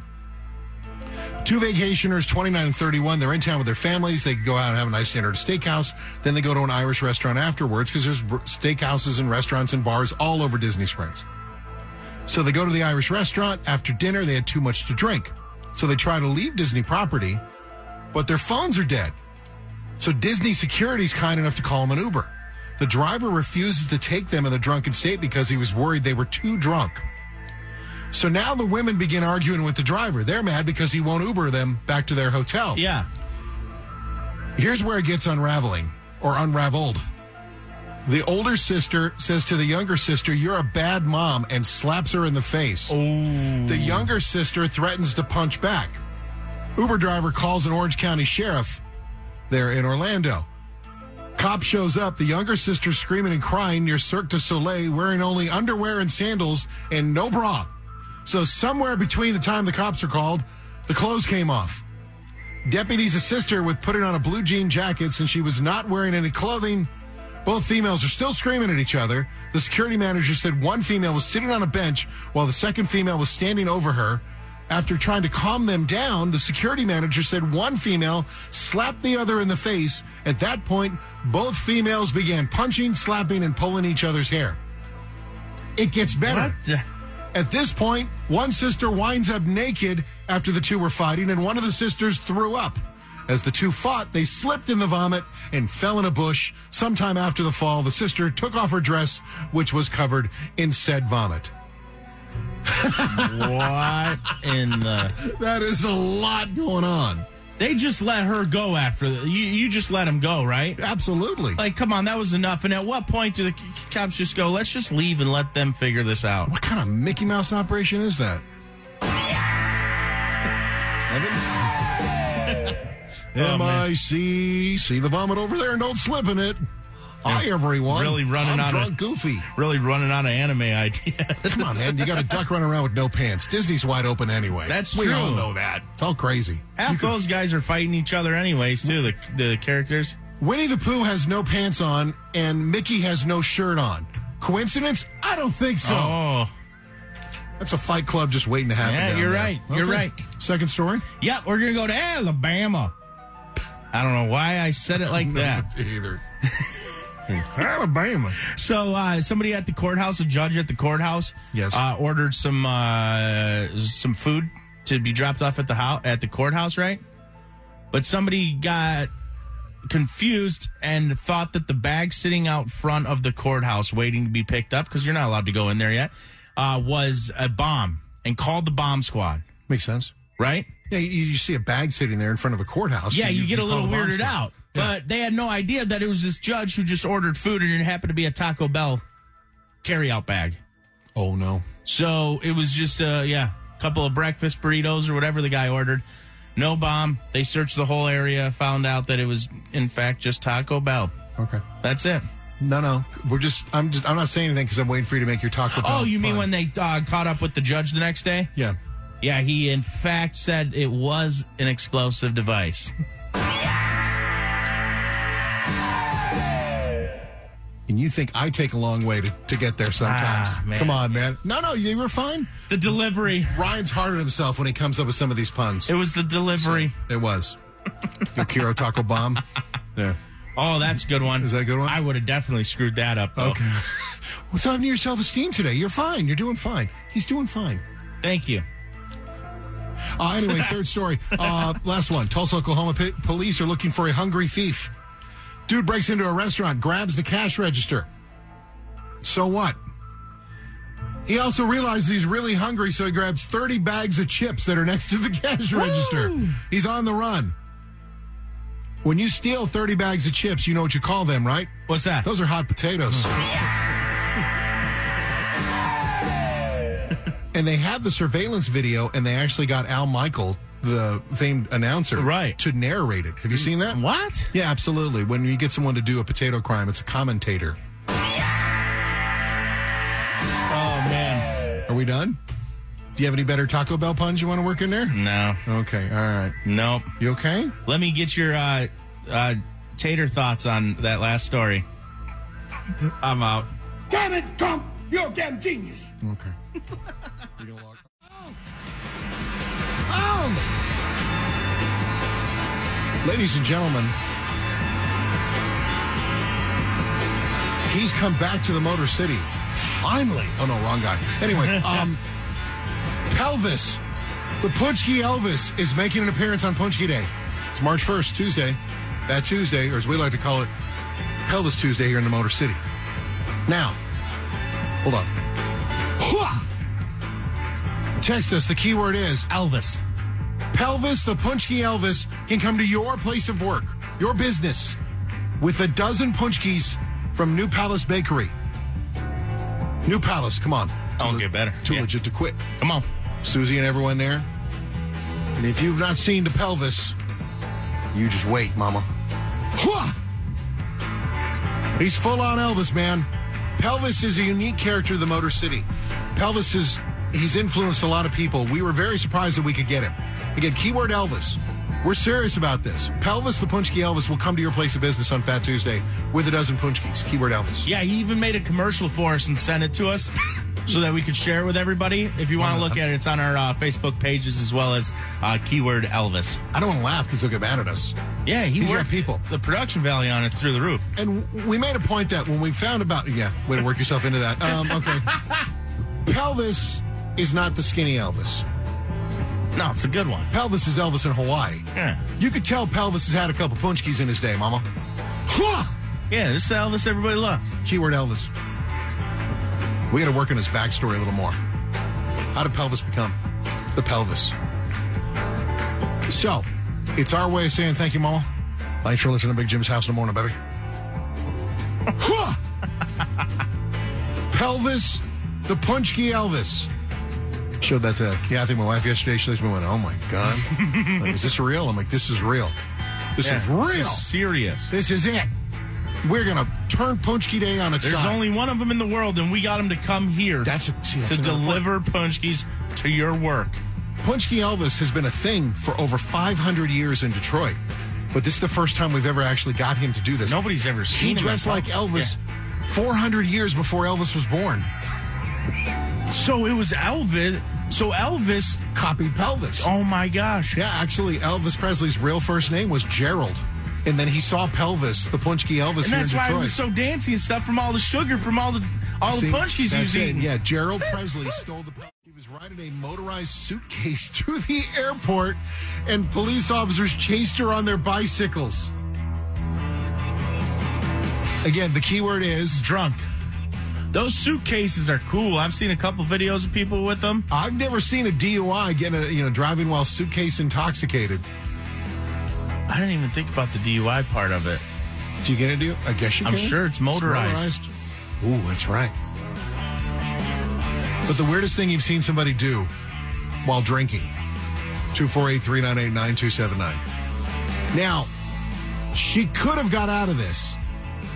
Two vacationers, twenty-nine and thirty-one, they're in town with their families. They go out and have a nice dinner at a steakhouse. Then they go to an Irish restaurant afterwards because there's br- steakhouses and restaurants and bars all over Disney Springs. So they go to the Irish restaurant. After dinner, they had too much to drink. So they try to leave Disney property, but their phones are dead. So Disney security's kind enough to call them an Uber. The driver refuses to take them in the drunken state because he was worried they were too drunk. So now the women begin arguing with the driver. They're mad because he won't Uber them back to their hotel. Yeah. Here's where it gets unraveling, or unraveled. The older sister says to the younger sister, "You're a bad mom," and slaps her in the face. Ooh. The younger sister threatens to punch back. Uber driver calls an Orange County sheriff there in Orlando. Cop shows up. The younger sister screaming and crying near Cirque du Soleil, wearing only underwear and sandals and no bra. So somewhere between the time the cops are called, the clothes came off. Deputies assist her with putting on a blue jean jacket since she was not wearing any clothing. Both females are still screaming at each other. The security manager said one female was sitting on a bench while the second female was standing over her. After trying to calm them down, the security manager said one female slapped the other in the face. At that point, both females began punching, slapping, and pulling each other's hair. It gets better. What the- At this point, one sister winds up naked after the two were fighting, and one of the sisters threw up. As the two fought, they slipped in the vomit and fell in a bush. Sometime after the fall, the sister took off her dress, which was covered in said vomit. What in the... That is a lot going on. They just let her go after the, you. You just let him go, right? Absolutely. Like, come on, that was enough. And at what point do the c- c- cops just go, let's just leave and let them figure this out? What kind of Mickey Mouse operation is that? M I C. See the vomit over there and don't slip in it. Hi, everyone. Really running I'm out drunk of Goofy. Really running out of anime ideas. Come on, man. You got a duck running around with no pants. Disney's wide open anyway. That's we true. all know that. It's all crazy. Half You could- those guys are fighting each other anyways, too, the the characters. Winnie the Pooh has no pants on and Mickey has no shirt on. Coincidence? I don't think so. Oh. That's a fight club just waiting to happen. Yeah, down you're there. right. You're Okay. right. Second story? Yep, we're going to go to Alabama. I don't know why I said it like that. Either. Alabama. So uh, somebody at the courthouse, a judge at the courthouse, yes, uh, ordered some uh, some food to be dropped off at the house at the courthouse, right? But somebody got confused and thought that the bag sitting out front of the courthouse waiting to be picked up, because you're not allowed to go in there yet, uh, was a bomb, and called the bomb squad. Makes sense. Right? Yeah, you, you see a bag sitting there in front of a courthouse. Yeah, you, you get a call little the bomb weirded squad. out. Yeah. But they had no idea that it was this judge who just ordered food, and it happened to be a Taco Bell carryout bag. Oh, no. So it was just, uh, yeah, a couple of breakfast burritos or whatever the guy ordered. No bomb. They searched the whole area, found out that it was, in fact, just Taco Bell. Okay. That's it. No, no. We're just, I'm just, I'm not saying anything because I'm waiting for you to make your Taco Bell. Oh, you mean fun. when they uh, caught up with the judge the next day? Yeah. Yeah, he in fact said it was an explosive device. And you think I take a long way to, to get there sometimes. Ah, man. Come on, man. No, no, you were fine. The delivery. Ryan's hard on himself when he comes up with some of these puns. It was the delivery. So, it was. Yokiro Taco Bomb. There. Oh, that's a good one. Is that a good one? I would have definitely screwed that up, though. Okay. What's happening to your self-esteem today? You're fine. You're doing fine. He's doing fine. Thank you. Uh, anyway, third story. Uh, last one. Tulsa, Oklahoma p- police are looking for a hungry thief. Dude breaks into a restaurant, grabs the cash register. So what? He also realizes he's really hungry, so he grabs thirty bags of chips that are next to the cash Woo! register. He's on the run. When you steal thirty bags of chips, you know what you call them, right? What's that? Those are hot potatoes. And they had the surveillance video, and they actually got Al Michael, the famed announcer, right, to narrate it. Have you seen that? What? Yeah, absolutely. When you get someone to do a potato crime, it's a commentator. Oh, man. Are we done? Do you have any better Taco Bell puns you want to work in there? No. Okay, all right. Nope. You okay? Let me get your uh, uh, tater thoughts on that last story. I'm out. Damn it, Trump! You're a damn genius. Okay. You're gonna log- oh! Ladies and gentlemen, he's come back to the Motor City. Finally. Oh, no, wrong guy. Anyway, um, Pelvis, the Punchki Elvis, is making an appearance on Punchki Day. It's March first, Tuesday. That Tuesday, or as we like to call it, Pelvis Tuesday here in the Motor City. Now, hold on. Text us. The keyword is Elvis. Pelvis, the Punchki Elvis, can come to your place of work, your business, with a dozen Punchkis from New Palace Bakery. New Palace, come on. Don't le- get better. Too Yeah. legit to quit. Come on. Susie and everyone there. And if you've not seen the Pelvis, you just wait, mama. He's full on Elvis, man. Pelvis is a unique character of the Motor City. Pelvis is, he's influenced a lot of people. We were very surprised that we could get him. Again, keyword Elvis. We're serious about this. Pelvis, the Punchki Elvis, will come to your place of business on Fat Tuesday with a dozen Punchkis. Keyword Elvis. Yeah, he even made a commercial for us and sent it to us so that we could share it with everybody. If you want to look at it, it's on our uh, Facebook pages as well as uh, keyword Elvis. I don't want to laugh because they'll get mad at us. Yeah, he He's worked got people. The production value on it's through the roof. And we made a point that when we found about, yeah, way to work yourself into that. Um, okay. Pelvis is not the skinny Elvis. No, it's a good one. Pelvis is Elvis in Hawaii. Yeah. You could tell Pelvis has had a couple Punchkis in his day, mama. Yeah, this is the Elvis everybody loves. Keyword Elvis. We got to work on his backstory a little more. How did Pelvis become the Pelvis? So, it's our way of saying thank you, mama. Thanks for listening to Big Jim's House in the morning, baby. Pelvis, the Punchki Elvis. Showed that to Kathy, my wife, yesterday. She went, oh my God. Like, is this real? I'm like, this is real. This Yeah, is real. This is serious. This is it. We're going to turn Punchki Day on its There's side. only one of them in the world, and we got him to come here That's, a, see, that's to another deliver point. Punchkis to your work. Punchki Elvis has been a thing for over five hundred years in Detroit. But this is the first time we've ever actually got him to do this. Nobody's ever He seen him. dressed like Elvis four hundred years before Elvis was born. So it was Elvis. So Elvis copied Pelvis. Oh my gosh. Yeah, actually, Elvis Presley's real first name was Gerald. And then he saw Pelvis, the Punchki Elvis, And here in that's Detroit. why he was so dancey and stuff from all the sugar, from all the all See, the Punchkis he that's was it. eating. Yeah, Gerald Presley stole the Pelvis. He was riding a motorized suitcase through the airport, and police officers chased her on their bicycles. Again, the key word is drunk. Those suitcases are cool. I've seen a couple videos of people with them. I've never seen a D U I getting a, you know, driving while suitcase intoxicated. I didn't even think about the D U I part of it. Do you get a deal? I guess you I'm can. sure it's motorized. It's motorized. Ooh, that's right. But the weirdest thing you've seen somebody do while drinking. two four eight, three nine eight, nine two seven nine. Now, she could have got out of this,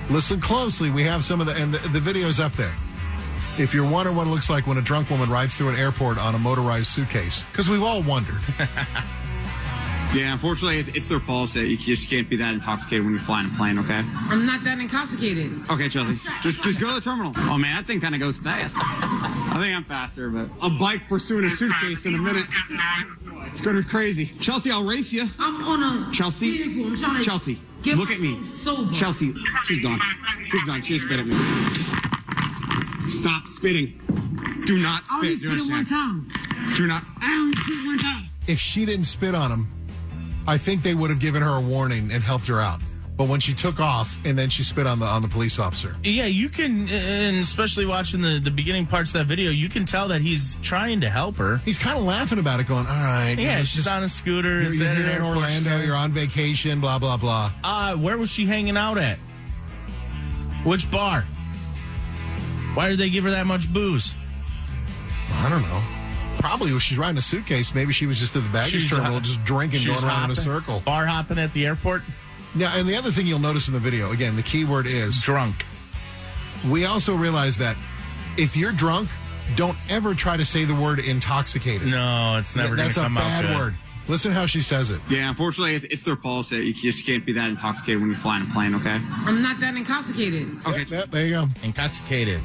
Listen closely. We have some of the, and the, the video's up there. If you're wondering what it looks like when a drunk woman rides through an airport on a motorized suitcase, because we've all wondered. Yeah, unfortunately, it's, it's their policy. You just can't be that intoxicated when you're flying a plane, okay? I'm not that intoxicated. Okay, Chelsea. Just just go to the terminal. Oh, man, that thing kind of goes fast. I think I'm faster, but a bike pursuing a suitcase in a minute. It's going to be crazy. Chelsea, I'll race you. I'm on a Chelsea, vehicle. I'm trying to Chelsea, get look at me. sober. Chelsea, she's gone. She's gone. She just spit at me. Stop spitting. Do not I only spit. Do you spit it one understand? time. Do not. I only spit one time. If she didn't spit on him, I think they would have given her a warning and helped her out. But when she took off and then she spit on the on the police officer. Yeah, you can, and especially watching the, the beginning parts of that video, you can tell that he's trying to help her. He's kind of laughing about it, going, all right. Yeah, it's she's just, on a scooter. You're, It's you're at an here in airport Orlando. center. You're on vacation, blah, blah, blah. Uh, where was she hanging out at? Which bar? Why did they give her that much booze? I don't know. Probably when she's riding a suitcase, maybe she was just at the baggage She's, terminal uh, just drinking, she's going around in a hopping, circle. Bar hopping at the airport? Yeah, and the other thing you'll notice in the video, again, the key word is drunk. We also realize that if you're drunk, don't ever try to say the word intoxicated. No, it's never going to come out That's a good. bad word. Listen how she says it. Yeah, unfortunately, it's, it's their policy. You just can't be that intoxicated when you're flying a plane, okay? I'm not that intoxicated. Okay. Yep, yep, there you go. Intoxicated.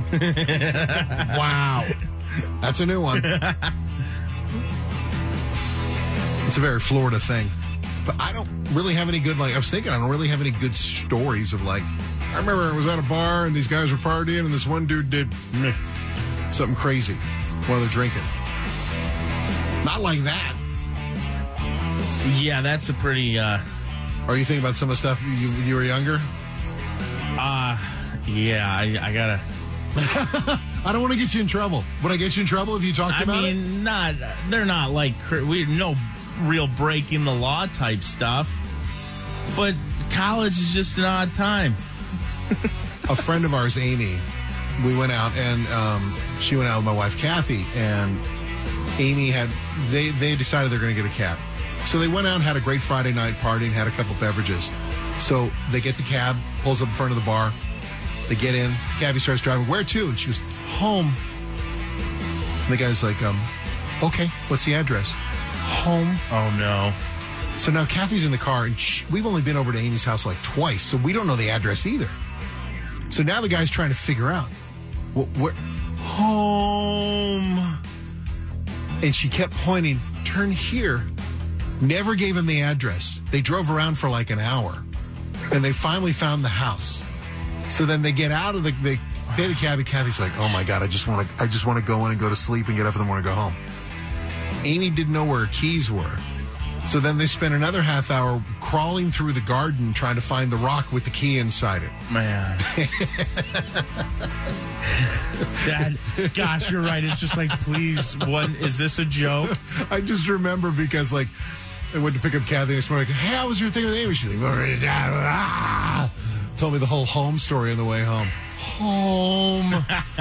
Wow. That's a new one. It's a very Florida thing. But I don't really have any good, like, I was thinking, I don't really have any good stories of, like, I remember I was at a bar and these guys were partying and this one dude did meh, something crazy while they're drinking. Not like that. Yeah, that's a pretty, uh... Are you thinking about some of the stuff you, when you were younger? Uh, yeah, I, I gotta... I don't want to get you in trouble. Would I get you in trouble if you talked I about it? I mean, not, they're not like, cr- we no real breaking the law type stuff, but college is just an odd time. A friend of ours, Amy, we went out and um, she went out with my wife, Kathy, and Amy had, they, they decided they're going to get a cab. So they went out and had a great Friday night party and had a couple beverages. So they get the cab, pulls up in front of the bar. They get in. Cabby starts driving. Where to? And she goes, home. And the guy's like, um, okay, what's the address? Home. Oh, no. So now Kathy's in the car, and she, we've only been over to Amy's house like twice, so we don't know the address either. So now the guy's trying to figure out, wh- where, home. And she kept pointing, turn here. Never gave him the address. They drove around for like an hour, and they finally found the house. So then they get out of the, they pay the cabbie. Kathy's like, oh my God, I just want to, I just want to go in and go to sleep and get up in the morning and go home. Amy didn't know where her keys were. So then they spent another half hour crawling through the garden trying to find the rock with the key inside it. Man. Dad, gosh, you're right. It's just like, please, what, is this a joke? I just remember because, like, I went to pick up Kathy this morning. Like, hey, how was your thing with Amy? She's like, ah. Told me the whole home story on the way home. Home.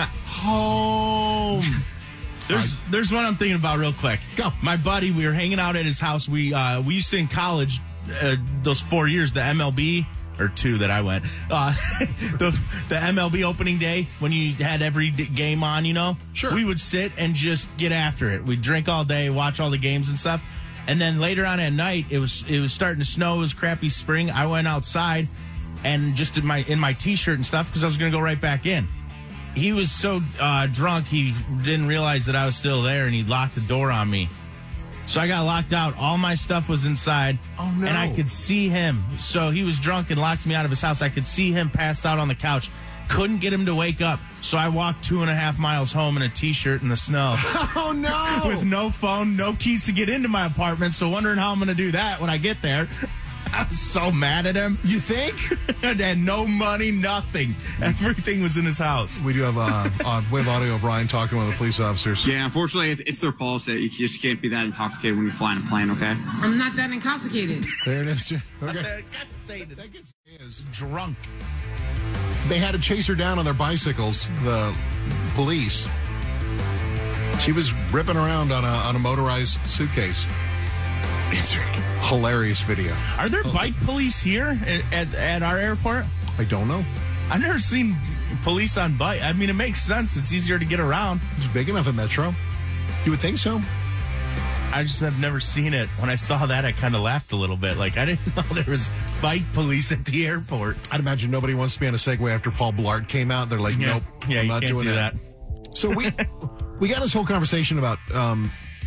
Home. There's there's one I'm thinking about real quick. Go. My buddy, we were hanging out at his house. We uh, we used to in college, uh, those four years, the M L B, or two that I went, uh, the, the M L B opening day when you had every d- game on, you know? Sure. We would sit and just get after it. We'd drink all day, watch all the games and stuff. And then later on at night, it was it was starting to snow. It was crappy spring. I went outside and just in my in my T-shirt and stuff because I was going to go right back in. He was so uh, drunk, he didn't realize that I was still there, and he locked the door on me. So I got locked out. All my stuff was inside, oh, no. and I could see him. So he was drunk and locked me out of his house. I could see him passed out on the couch. Couldn't get him to wake up. So I walked two and a half miles home in a T-shirt in the snow. Oh, no! With no phone, no keys to get into my apartment, so wondering how I'm going to do that when I get there. I was so mad at him. You think? And had no money, nothing. Everything was in his house. We do have uh, uh, we have audio of Brian talking to one of the police officers. Yeah, unfortunately, it's, it's their policy. You just can't be that intoxicated when you're flying a plane, okay? I'm not that intoxicated. There it is. Okay. That gets is drunk. They had to chase her down on their bicycles, the police. She was ripping around on a, on a motorized suitcase. It's a hilarious video. Are there bike police here at, at, at our airport? I don't know. I've never seen police on bike. I mean, it makes sense. It's easier to get around. It's big enough at Metro. You would think so. I just have never seen it. When I saw that, I kind of laughed a little bit. Like, I didn't know there was bike police at the airport. I'd imagine nobody wants to be on a Segway after Paul Blart came out. They're like, Yeah. nope, Yeah, I'm you not can't doing do that. that. So we we got this whole conversation about um,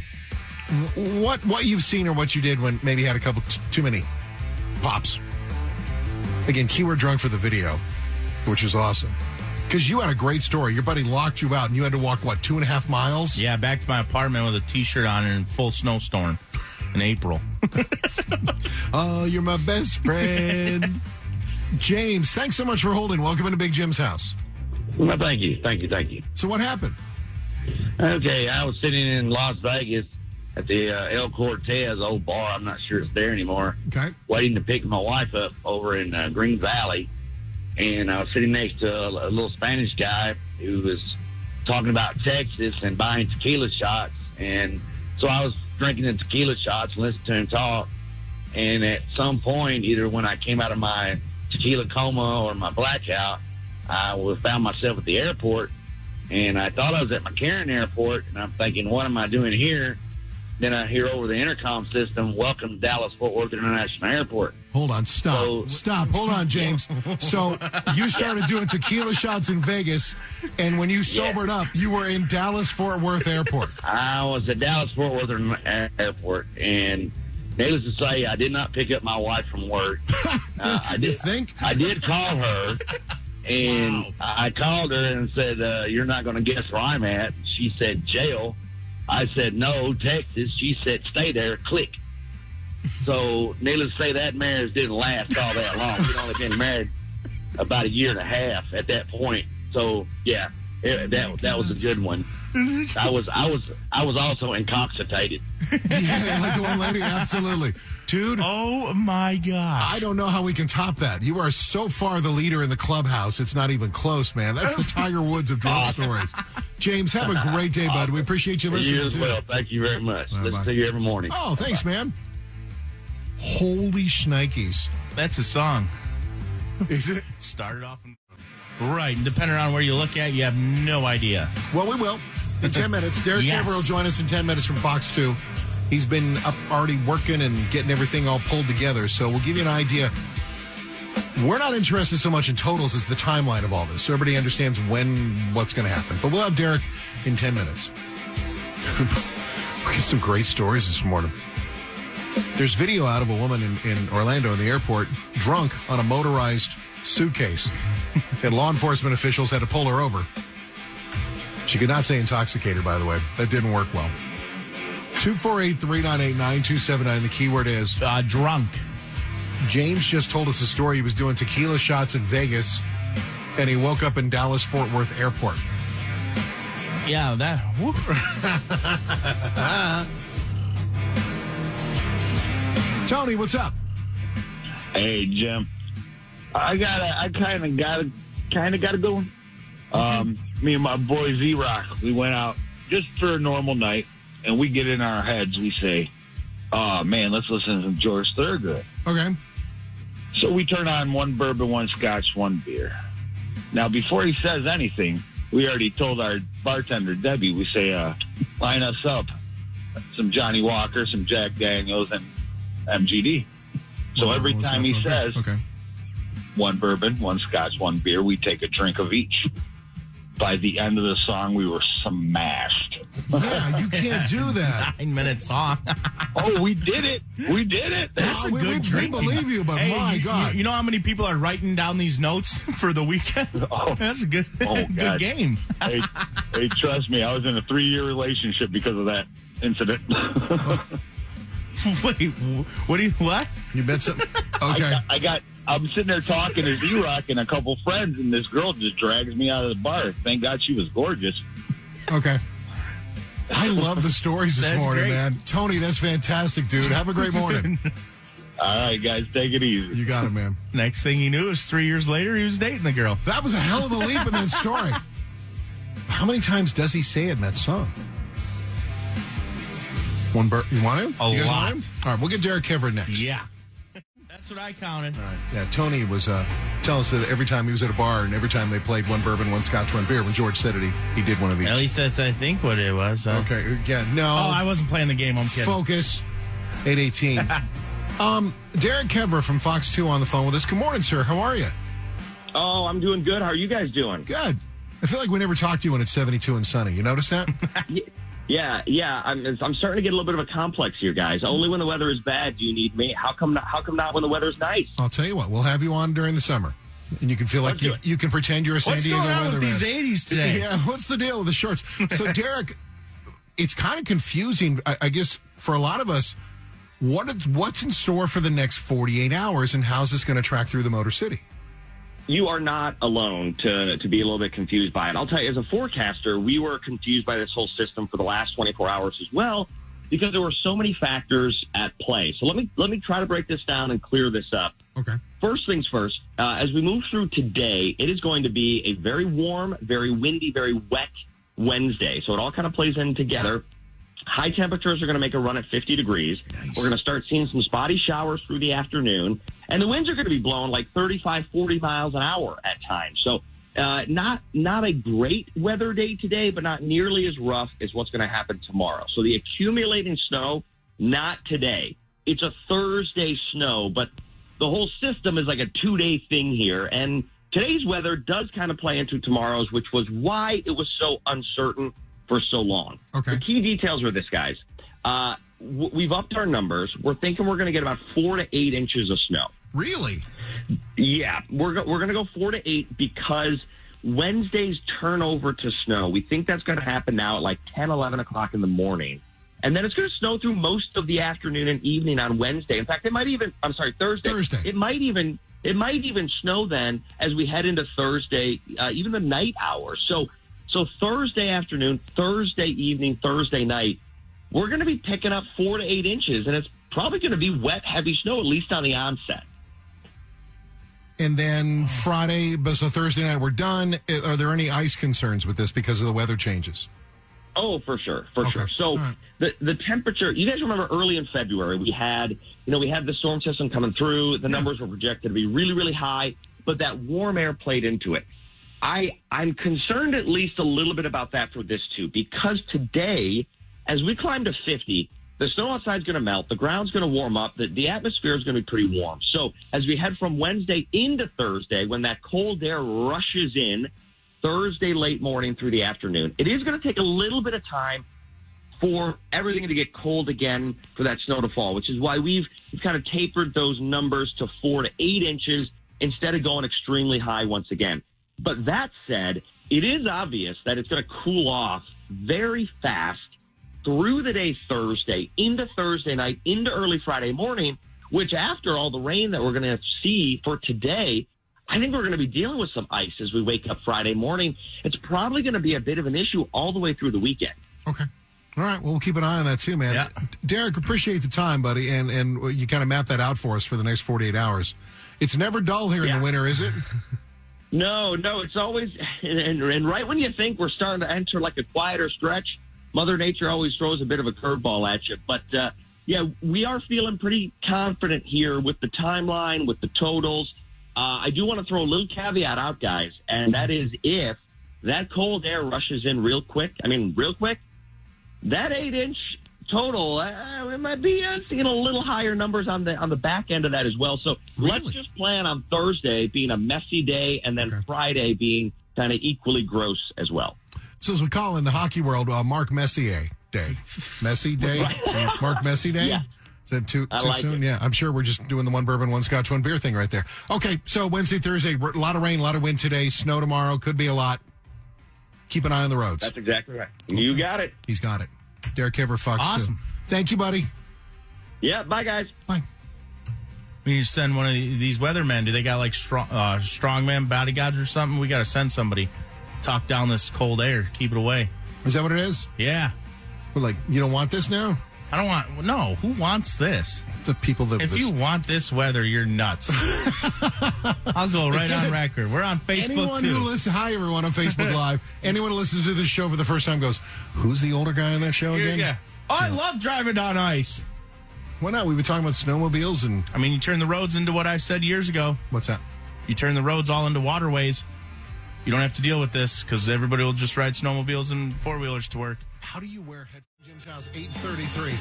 what what you've seen or what you did when maybe you had a couple t- too many pops. Again, keyword drunk for the video, which is awesome. Because you had a great story. Your buddy locked you out, and you had to walk, what, two and a half miles? Yeah, back to my apartment with a T-shirt on in full snowstorm in April. Oh, you're my best friend. James, thanks so much for holding. Welcome into Big Jim's house. Well, thank you. Thank you. Thank you. So what happened? Okay, I was sitting in Las Vegas at the uh, El Cortez old bar. I'm not sure it's there anymore. Okay. Waiting to pick my wife up over in uh, Green Valley. And I was sitting next to a, a little Spanish guy who was talking about Texas and buying tequila shots. And so I was drinking the tequila shots and listening to him talk. And at some point, either when I came out of my tequila coma or my blackout, I was, found myself at the airport. And I thought I was at McCarran Airport. And I'm thinking, what am I doing here? Then I hear over the intercom system, welcome to Dallas-Fort Worth International Airport. Hold on, stop. So- stop. Hold on, James. So you started doing tequila shots in Vegas, and when you sobered up, you were in Dallas-Fort Worth Airport. I was at Dallas-Fort Worth Inter- Airport, and needless to say, I did not pick up my wife from work. Uh, I did You think? I did call her, and Wow. I called her and said, uh, you're not going to guess where I'm at. She said, jail. I said, no, Texas. She said, stay there, click. So, needless to say, that marriage didn't last all that long. We'd only been married about a year and a half at that point. So, yeah, it, that that was a good one. I was I was I was also intoxicated. Yeah, like the one lady, absolutely. Dude. Oh, my gosh. I don't know how we can top that. You are so far the leader in the clubhouse, it's not even close, man. That's the Tiger Woods of drunk stories. James, have a great day, bud. We appreciate you listening. You as too. well. Thank you very much. Bye-bye. Listen to you every morning. Oh, thanks, man. Holy shnikes. That's a song. Is it? Started off in... Right, and depending on where you look at, you have no idea. Well, we will. In ten minutes. Derek Yes. Cameron will join us in ten minutes from Fox two. He's been up already working and getting everything all pulled together. So we'll give you an idea. We're not interested so much in totals as the timeline of all this. So everybody understands when, what's going to happen. But we'll have Derek in ten minutes. We got some great stories this morning. There's video out of a woman in, in Orlando in the airport drunk on a motorized suitcase. And law enforcement officials had to pull her over. She could not say intoxicated, by the way. That didn't work well. two four eight, three nine eight, nine two seven nine. The keyword is uh, drunk. James just told us a story. He was doing tequila shots in Vegas, and he woke up in Dallas-Fort Worth Airport. Yeah, that... Whoop. Tony, what's up? Hey, Jim. I got I kind of got kind of got to go. Um, me and my boy Z-Rock, we went out just for a normal night, and we get in our heads. We say, "Oh man, let's listen to George Thorogood." Okay. So we turn on one bourbon, one scotch, one beer. Now, before he says anything, we already told our bartender Debbie. We say, uh, "Line us up some Johnny Walker, some Jack Daniels, and M G D." So Well, every well, time he sounds okay. says Okay. one bourbon, one scotch, one beer, we take a drink of each. By the end of the song, we were smashed. Yeah, you can't do that. Nine minute song. Oh, we did it. We did it. That's No, a we- good we- we drink. believe you, but Hey, my you, God. You, you know how many people are writing down these notes for the weekend? Oh. That's a good, Oh, good God. game. hey, hey, trust me, I was in a three-year relationship because of that incident. Wait, what do you, what? You bet some. I Okay. got, I got, I'm sitting there talking to Z-Rock and a couple friends, and this girl just drags me out of the bar. Thank God she was gorgeous. Okay. I love the stories this That's morning, great. man. Tony, that's fantastic, dude. Have a great morning. All right, guys, take it easy. You got it, man. Next thing he knew, is three years later, he was dating the girl. That was a hell of a leap in that story. How many times does he say it in that song? One bur- You want him? A you guys lot. want him? All right, we'll get Derek Kiverd next. Yeah. That's what I counted. All right. Yeah, Tony was uh, telling us that every time he was at a bar and every time they played one bourbon, one scotch, one beer, when George said it, he, he did one of these. At least that's, I think, what it was. Uh, okay, yeah, no. Oh, I wasn't playing the game. I'm kidding. Focus. eight eighteen. um, Derek Kevra from Fox two on the phone with us. Good morning, sir. How are you? Oh, I'm doing good. How are you guys doing? Good. I feel like we never talk to you when it's seventy-two and sunny. You notice that? Yeah, yeah. I'm, I'm starting to get a little bit of a complex here, guys. Only when the weather is bad do you need me. How come not, how come not when the weather's nice? I'll tell you what. We'll have you on during the summer. And you can feel like you, you can pretend you're a San What's Diego going on weatherman. with these eighties today? Yeah, what's the deal with the shorts? So, Derek, it's kind of confusing, I, I guess, for a lot of us. What is, what's in store for the next forty-eight hours, and how's this going to track through the Motor City? You are not alone to to be a little bit confused by it. I'll tell you, as a forecaster, we were confused by this whole system for the last twenty-four hours as well, because there were so many factors at play. So let me let me try to break this down and clear this up. Okay. First things first, uh, as we move through today, it is going to be a very warm, very windy, very wet Wednesday. So it all kind of plays in together. High temperatures are going to make a run at fifty degrees. Nice. We're going to start seeing some spotty showers through the afternoon. And the winds are going to be blowing like thirty-five, forty miles an hour at times. So uh, not not a great weather day today, but not nearly as rough as what's going to happen tomorrow. So the accumulating snow, not today. It's a Thursday snow, but the whole system is like a two-day thing here. And today's weather does kind of play into tomorrow's, which was why it was so uncertain for so long. Okay. The key details are this, guys. Uh, w- we've upped our numbers. We're thinking we're going to get about four to eight inches of snow. Really? Yeah, we're go- we're going to go four to eight because Wednesday's turnover to snow. We think that's going to happen now at like ten, eleven o'clock in the morning. And then it's going to snow through most of the afternoon and evening on Wednesday. In fact, it might even, I'm sorry, Thursday. Thursday. It might even, it might even snow then as we head into Thursday, uh, even the night hours. So, So Thursday afternoon, Thursday evening, Thursday night, we're going to be picking up four to eight inches, and it's probably going to be wet, heavy snow, at least on the onset. And then Friday, but so Thursday night, we're done. Are there any ice concerns with this because of the weather changes? Oh, for sure, for Okay. sure. So right. the the temperature, you guys remember early in February, we had, you know, we had the storm system coming through. The Yeah. numbers were projected to be really, really high, but that warm air played into it. I, I'm concerned at least a little bit about that for this too, because today, as we climb to fifty, the snow outside is going to melt, the ground's going to warm up, the, the atmosphere is going to be pretty warm. So as we head from Wednesday into Thursday, when that cold air rushes in, Thursday late morning through the afternoon, it is going to take a little bit of time for everything to get cold again for that snow to fall, which is why we've, we've kind of tapered those numbers to four to eight inches instead of going extremely high once again. But that said, it is obvious that it's going to cool off very fast through the day Thursday, into Thursday night, into early Friday morning, which after all the rain that we're going to see for today, I think we're going to be dealing with some ice as we wake up Friday morning. It's probably going to be a bit of an issue all the way through the weekend. Okay. All right. Well, we'll keep an eye on that too, man. Yeah. Derek, appreciate the time, buddy. And, and you kind of map that out for us for the next forty-eight hours. It's never dull here Yeah. in the winter, is it? No, no, it's always, and, and right when you think we're starting to enter like a quieter stretch, Mother Nature always throws a bit of a curveball at you. But, uh, yeah, we are feeling pretty confident here with the timeline, with the totals. Uh, I do want to throw a little caveat out, guys, and that is if that cold air rushes in real quick, I mean, real quick, that eight-inch total, uh, we might be uh, seeing a little higher numbers on the on the back end of that as well. So Really? let's just plan on Thursday being a messy day and then Okay. Friday being kind of equally gross as well. So as we call in the hockey world, uh, Mark Messier Day. Messy Day? Right. Mark Messy Day? Yeah. Is that too, I too like soon? it. Yeah, I'm sure we're just doing the one bourbon, one scotch, one beer thing right there. Okay, so Wednesday, Thursday, a lot of rain, a lot of wind today, snow tomorrow, could be a lot. Keep an eye on the roads. That's exactly right. You got it. He's got it. Derek Kevra, Fox Awesome. two. Thank you, buddy. Yeah, bye, guys. Bye. We need to send one of these weathermen. Do they got like strong, uh, strongman bodyguards or something? We got to send somebody. Talk down this cold air. Keep it away. Is that what it is? Yeah. We're like, you don't want this now? I don't want, no, who wants this? The people that... If this, you want this weather, you're nuts. I'll go right on record. We're on Facebook, Anyone too. who listens, hi everyone on Facebook Live. Anyone who listens to this show for the first time goes, who's the older guy on that show Here, again? yeah. Oh, I love driving on ice. Why not? We've been talking about snowmobiles and... I mean, you turn the roads into what I said years ago. What's that? You turn the roads all into waterways. You don't have to deal with this because everybody will just ride snowmobiles and four-wheelers to work. How do you wear head... Jim's house, eight thirty-three.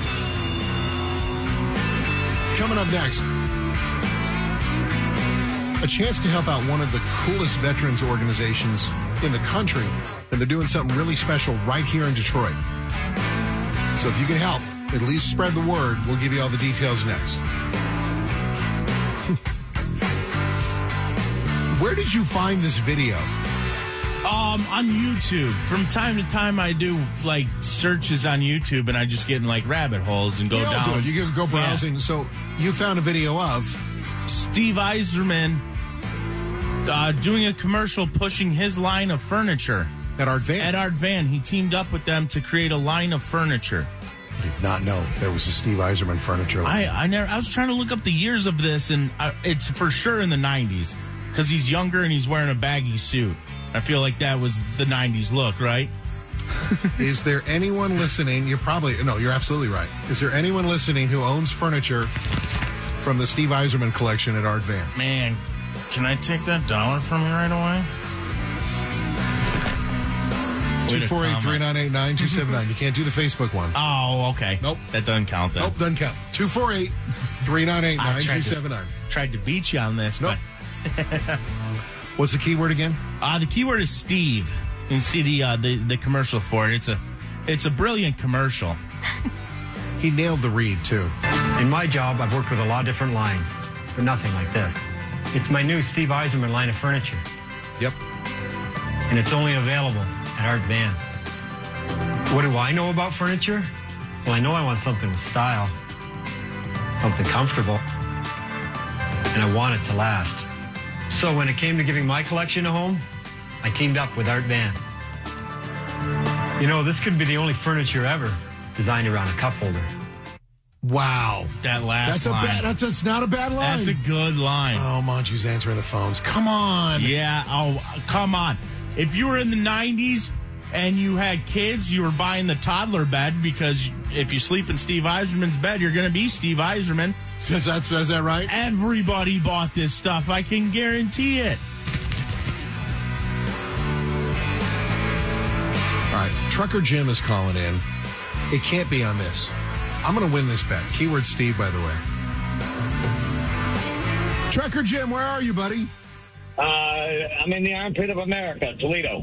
Coming up next, a chance to help out one of the coolest veterans organizations in the country, and they're doing something really special right here in Detroit. So if you can help, at least spread the word. We'll give you all the details next. Where did you find this video? Um, on YouTube. From time to time, I do like searches on YouTube, and I just get in like rabbit holes and go You all down. do it. You can go browsing. Yeah. So you found a video of Steve Yzerman uh, doing a commercial pushing his line of furniture at Art Van. At Art Van, he teamed up with them to create a line of furniture. I did not know there was a Steve Yzerman furniture. I I never. I was trying to look up the years of this, and I, it's for sure in the nineties because he's younger and he's wearing a baggy suit. I feel like that was the nineties look, right? Is there anyone listening? You're probably, no, you're absolutely right. Is there anyone listening who owns furniture from the Steve Yzerman collection at Art Van? Man, can I take that dollar from you right away? two four eight, three nine eight, nine two seven nine. You can't do the Facebook one. Oh, okay. Nope. That doesn't count then. Nope, doesn't count. two four eight, three nine eight, nine two seven nine. Tried to beat you on this, nope. but... What's the keyword again? Uh, the keyword is Steve. You can see the, uh, the the commercial for it. It's a it's a brilliant commercial. He nailed the read, too. In my job, I've worked with a lot of different lines, but nothing like this. It's my new Steve Yzerman line of furniture. Yep. And it's only available at Art Van. What do I know about furniture? Well, I know I want something with style, something comfortable, and I want it to last. So when it came to giving my collection a home, I teamed up with Art Van. You know, this could be the only furniture ever designed around a cup holder. Wow. That last that's line. A bad, that's, that's not a bad line. That's a good line. Oh, Monty's answering the phones. Come on. Yeah, oh, come on. If you were in the nineties and you had kids, you were buying the toddler bed because if you sleep in Steve Yzerman's bed, you're going to be Steve Yzerman. Is that, is that right? Everybody bought this stuff. I can guarantee it. All right. Trucker Jim is calling in. It can't be on this. I'm going to win this bet. Keyword Steve, by the way. Trucker Jim, where are you, buddy? Uh, I'm in the armpit of America, Toledo.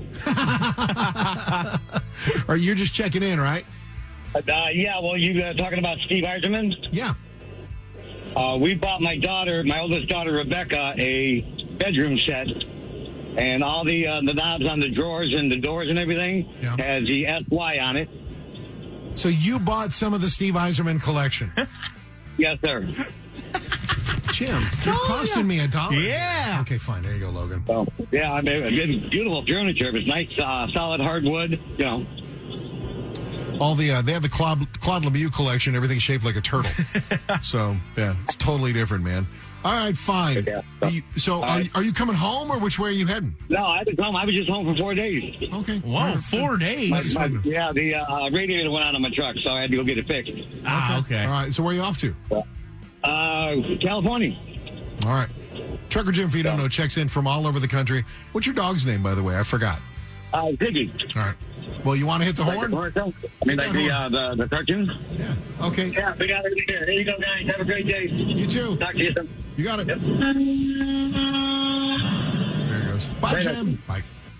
Or you're just checking in, right? Uh, yeah, well, you uh, talking about Steve Yzerman? Yeah. Uh, we bought my daughter, my oldest daughter, Rebecca, a bedroom set. And all the uh, the knobs on the drawers and the doors and everything yeah. has the S Y on it. So you bought some of the Steve Yzerman collection? Yes, sir. Jim, you're costing me a dollar. Yeah. Okay, fine. There you go, Logan. So, yeah, I mean, it's beautiful furniture. It's nice, uh, solid hardwood, you know. All the uh, they have the Claude, Claude Lemieux collection, everything shaped like a turtle. So yeah, it's totally different, man. All right, fine. Yeah. Are you, so are, right. you, are you coming home, or which way are you heading? No, I was home. I was just home for four days. Okay. Wow, four days. My, my, yeah, the uh, radiator went out on my truck, so I had to go get it fixed. Ah, okay. okay. All right. So where are you off to? Uh, California. All right. Trucker Jim, if you don't know, checks in from all over the country. What's your dog's name, by the way? I forgot. Uh, Ziggy. All right. Well, you want to hit the like horn? The horn I mean, like the, uh, the the cartoon? Yeah. Okay. Yeah, we got it here. Here you go, guys. Have a great day. You too. Talk to you soon. You got it. Yep. There he goes. Bye, Later. Jim. Bye.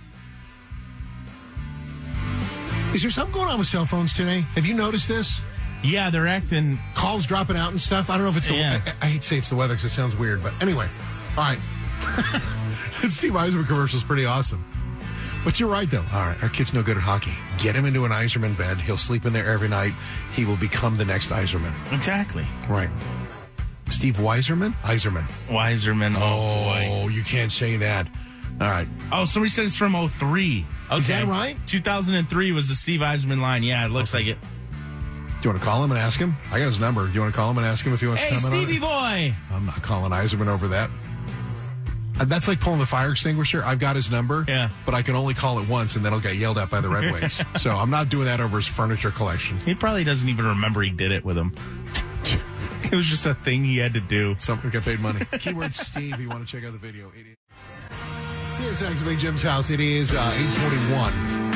Is there something going on with cell phones today? Have you noticed this? Yeah, they're acting... Calls dropping out and stuff. I don't know if it's the... Yeah. I, I hate to say it's the weather because it sounds weird, but anyway. All right. Steve Yzerman commercial is pretty awesome. But you're right, though. All right, our kid's no good at hockey. Get him into an Yzerman bed. He'll sleep in there every night. He will become the next Yzerman. Exactly. Right. Steve Yzerman? Yzerman. Yzerman. Oh, oh boy. You can't say that. All right. Oh, somebody said it's from oh three. Okay. Is that right? two thousand three was the Steve Yzerman line. Yeah, it looks okay. like it. Do you want to call him and ask him? I got his number. Do you want to call him and ask him if he wants hey, to comment Stevie on it? boy. I'm not calling Yzerman over that. That's like pulling the fire extinguisher. I've got his number, yeah, but I can only call it once, and then I'll get yelled at by the Red Wings. So I'm not doing that over his furniture collection. He probably doesn't even remember he did it with him. It was just a thing he had to do. Something got paid money. Keyword Steve. You want to check out the video. It is C S X Big Jim's house. It is uh, eight forty-one.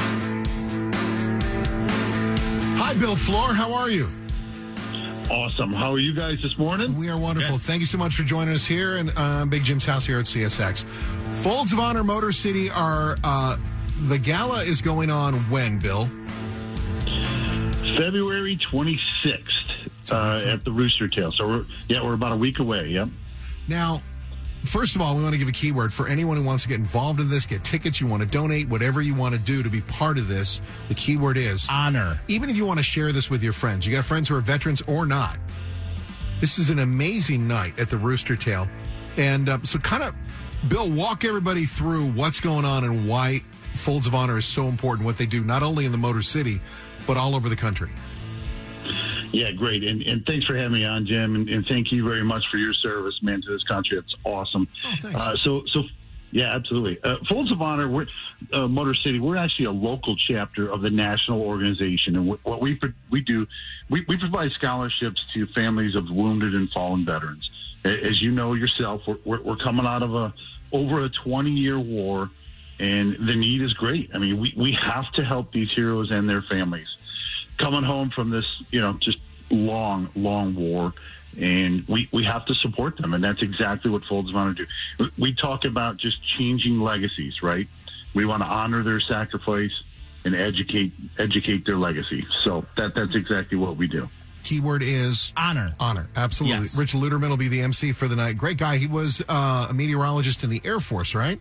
Hi, Bill Floor. How are you? Awesome. How are you guys this morning? We are wonderful. Yeah. Thank you so much for joining us here in uh, Big Jim's house here at C S X. Folds of Honor Motor City are, uh, the gala is going on when, Bill? February twenty-sixth uh, at the Rooster Tail. So, we're, yeah, we're about a week away, yep. Now, first of all, we want to give a keyword for anyone who wants to get involved in this, get tickets, you want to donate, whatever you want to do to be part of this. The keyword is honor. Even if you want to share this with your friends, you got friends who are veterans or not. This is an amazing night at the Rooster Tail. And um, so kind of, Bill, walk everybody through what's going on and why Folds of Honor is so important, what they do, not only in the Motor City, but all over the country. Yeah, great. And, and thanks for having me on, Jim. And, and thank you very much for your service, man, to this country. It's awesome. Oh, thanks. Uh, so, so, yeah, absolutely. Uh, Folds of Honor, we're, uh, Motor City, we're actually a local chapter of the national organization. And what we we do, we, we provide scholarships to families of wounded and fallen veterans. As you know yourself, we're, we're, we're coming out of a over a twenty-year war, and the need is great. I mean, we, we have to help these heroes and their families coming home from this, you know, just long, long war, and we, we have to support them, and that's exactly what Folds of Honor do. We talk about just changing legacies, right? We want to honor their sacrifice and educate educate their legacy. So that that's exactly what we do. Keyword is honor. Honor, absolutely. Yes. Rich Luderman will be the M C for the night. Great guy. He was uh, a meteorologist in the Air Force, right?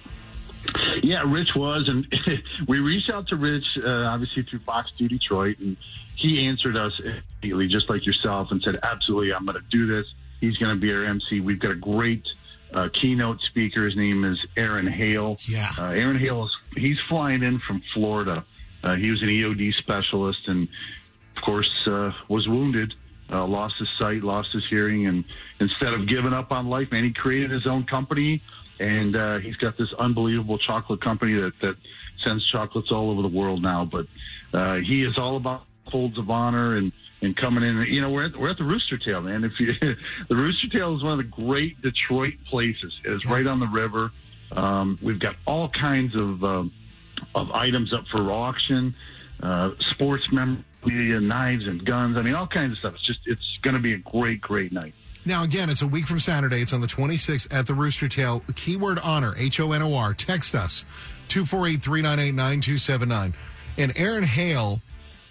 Yeah, Rich was, and we reached out to Rich, uh, obviously through Fox two Detroit, and he answered us immediately, just like yourself, and said, absolutely, I'm going to do this. He's going to be our M C. We've got a great uh, keynote speaker. His name is Aaron Hale. Yeah. Uh, Aaron Hale, is he's flying in from Florida. Uh, he was an E O D specialist, and, of course, uh, was wounded, uh, lost his sight, lost his hearing, and instead of giving up on life, man, he created his own company. And uh, he's got this unbelievable chocolate company that, that sends chocolates all over the world now. But uh, he is all about Folds of Honor and, and coming in. You know, we're at, we're at the Rooster Tail, man. If you, the Rooster Tail is one of the great Detroit places. It's right on the river. Um, we've got all kinds of uh, of items up for auction, uh, sports memorabilia, knives and guns. I mean, all kinds of stuff. It's just it's going to be a great, great night. Now, again, it's a week from Saturday. It's on the twenty-sixth at the Rooster Tail. Keyword honor, H O N O R. Text us, two four eight, three nine eight, nine two seven nine. And Aaron Hale,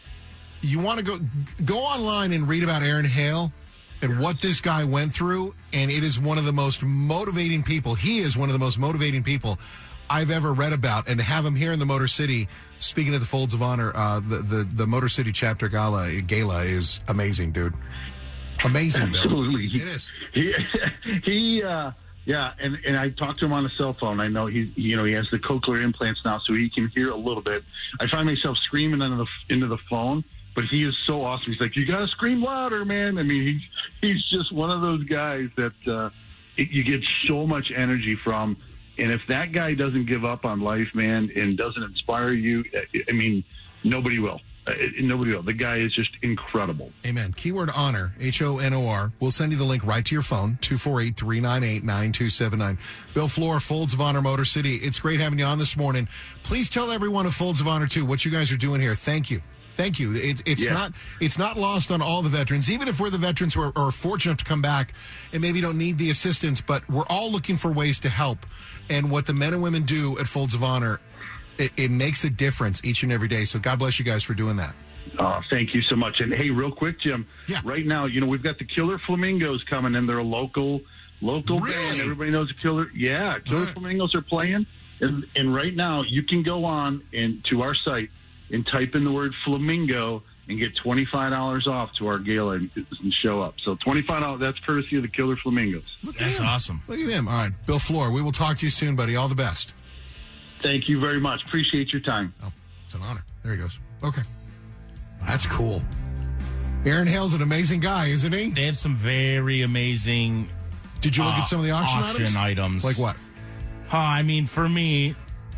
you want to go go online and read about Aaron Hale and what this guy went through. And it is one of the most motivating people. He is one of the most motivating people I've ever read about. And to have him here in the Motor City, speaking of the Folds of Honor, uh, the, the, the Motor City chapter gala, gala is amazing, dude. Amazing, absolutely. Bill. It is. He, he, uh, yeah, and and I talked to him on a cell phone. I know he, you know, he has the cochlear implants now, so he can hear a little bit. I find myself screaming into the into the phone, but he is so awesome. He's like, "You gotta scream louder, man!" I mean, he's he's just one of those guys that uh, it, you get so much energy from. And if that guy doesn't give up on life, man, and doesn't inspire you, I mean, nobody will. Uh, nobody will. The guy is just incredible. Amen. Keyword honor, H O N O R. We'll send you the link right to your phone, two four eight, three nine eight, nine two seven nine. Bill Floor, Folds of Honor Motor City. It's great having you on this morning. Please tell everyone of Folds of Honor, too, what you guys are doing here. Thank you. Thank you. It, it's yeah. not it's not lost on all the veterans, even if we're the veterans who are, are fortunate to come back and maybe don't need the assistance, but we're all looking for ways to help. And what the men and women do at Folds of Honor, it, it makes a difference each and every day. So God bless you guys for doing that. Uh, thank you so much. And hey, real quick, Jim, yeah. right now, you know, we've got the Killer Flamingos coming in. They're a local local really? band. Everybody knows the Killer. Yeah, Killer right. Flamingos are playing. And, and right now, you can go on and to our site and type in the word flamingo and get twenty-five dollars off to our gala and, and show up. So twenty-five dollars, that's courtesy of the Killer Flamingos. That's awesome. Look at him. All right, Bill Floor, we will talk to you soon, buddy. All the best. Thank you very much. Appreciate your time. Oh, it's an honor. There he goes. Okay. That's cool. Aaron Hale's an amazing guy, isn't he? They have some very amazing. Did you look uh, at some of the auction, auction items? items? Like what? Uh, I mean, for me,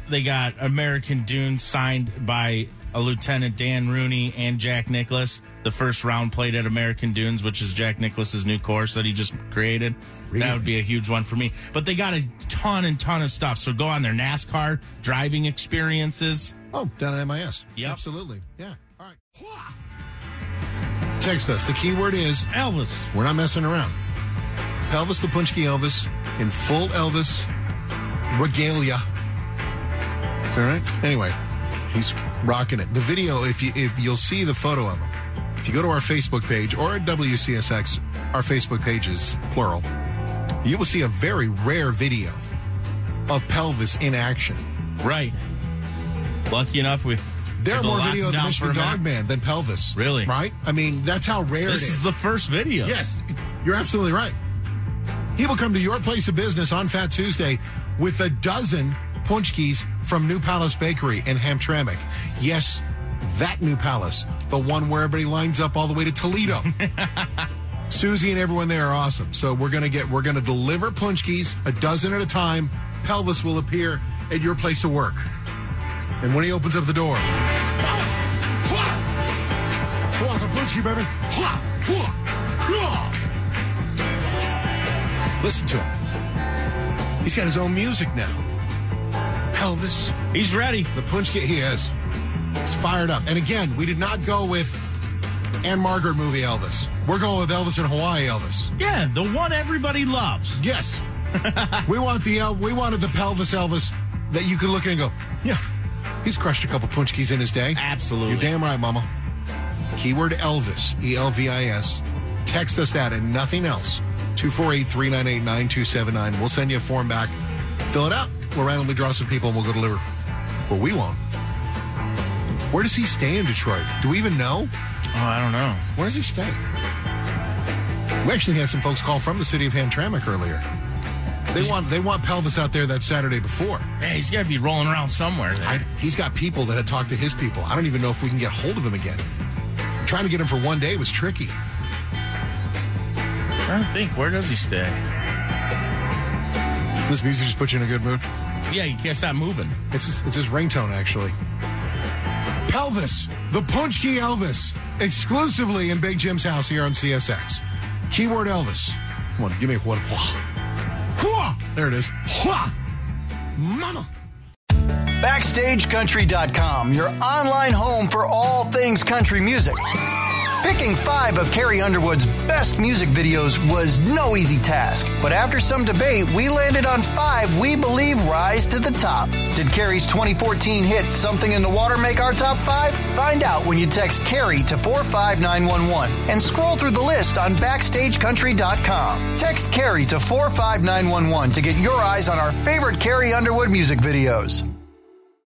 they got American Dunes signed by a Lieutenant Dan Rooney and Jack Nicklaus. The first round played at American Dunes, which is Jack Nicklaus's new course that he just created. Really? That would be a huge one for me. But they got a ton and ton of stuff. So go on their NASCAR driving experiences. Oh, down at M I S. Yep. Absolutely. Yeah. All right. Text us. The keyword is Elvis. We're not messing around. Pelvis the Punchki Elvis in full Elvis regalia. Is that right? Anyway, he's rocking it. The video, if you if you'll see the photo of him, if you go to our Facebook page or at W C S X, our Facebook page is plural, you will see a very rare video of Pelvis in action. Right. Lucky enough, we. There are more videos of the Michigan Dog Man than Pelvis. Really? Right? I mean, that's how rare this it is. This is the first video. Yes, you're absolutely right. He will come to your place of business on Fat Tuesday with a dozen Punchkis from New Palace Bakery in Hamtramck. Yes, that New Palace, the one where everybody lines up all the way to Toledo. Susie and everyone there are awesome. So we're gonna get we're gonna deliver Punchkis a dozen at a time. Pelvis will appear at your place of work. And when he opens up the door, who wants a Punchki, baby? Listen to him. He's got his own music now. Pelvis. He's ready. The Punchki, he is. He's fired up. And again, we did not go with Anne Margaret movie Elvis. We're going with Elvis in Hawaii Elvis. Yeah, the one everybody loves. Yes. we want the El- we wanted the Pelvis Elvis that you could look at and go, yeah, he's crushed a couple Punchkis in his day. Absolutely. You're damn right, Mama. Keyword Elvis, E L V I S. Text us that and nothing else. two four eight, three nine eight, nine two seven nine. We'll send you a form back. Fill it out. We'll randomly draw some people and we'll go deliver. Well, we won't. Where does he stay in Detroit? Do we even know? Oh, I don't know. Where does he stay? We actually had some folks call from the city of Hamtramck earlier. They want they want Pelvis out there that Saturday before. Man, he's got to be rolling around somewhere there. I, he's got people that had talked to his people. I don't even know if we can get hold of him again. Trying to get him for one day was tricky. I'm trying to think. Where does he stay? This music just puts you in a good mood? Yeah, you can't stop moving. It's his, it's his ringtone, actually. Pelvis, the Punchki Elvis, exclusively in Big Jim's house here on C S X. Keyword Elvis. Come on, give me a what? There it is. Mama. Backstage Country dot com, your online home for all things country music. Picking five of Carrie Underwood's best music videos was no easy task, but after some debate, we landed on five we believe rise to the top. Did Carrie's twenty fourteen hit Something in the Water make our top five? Find out when you text Carrie to four five nine one one and scroll through the list on Backstage Country dot com. Text Carrie to four five nine one one to get your eyes on our favorite Carrie Underwood music videos.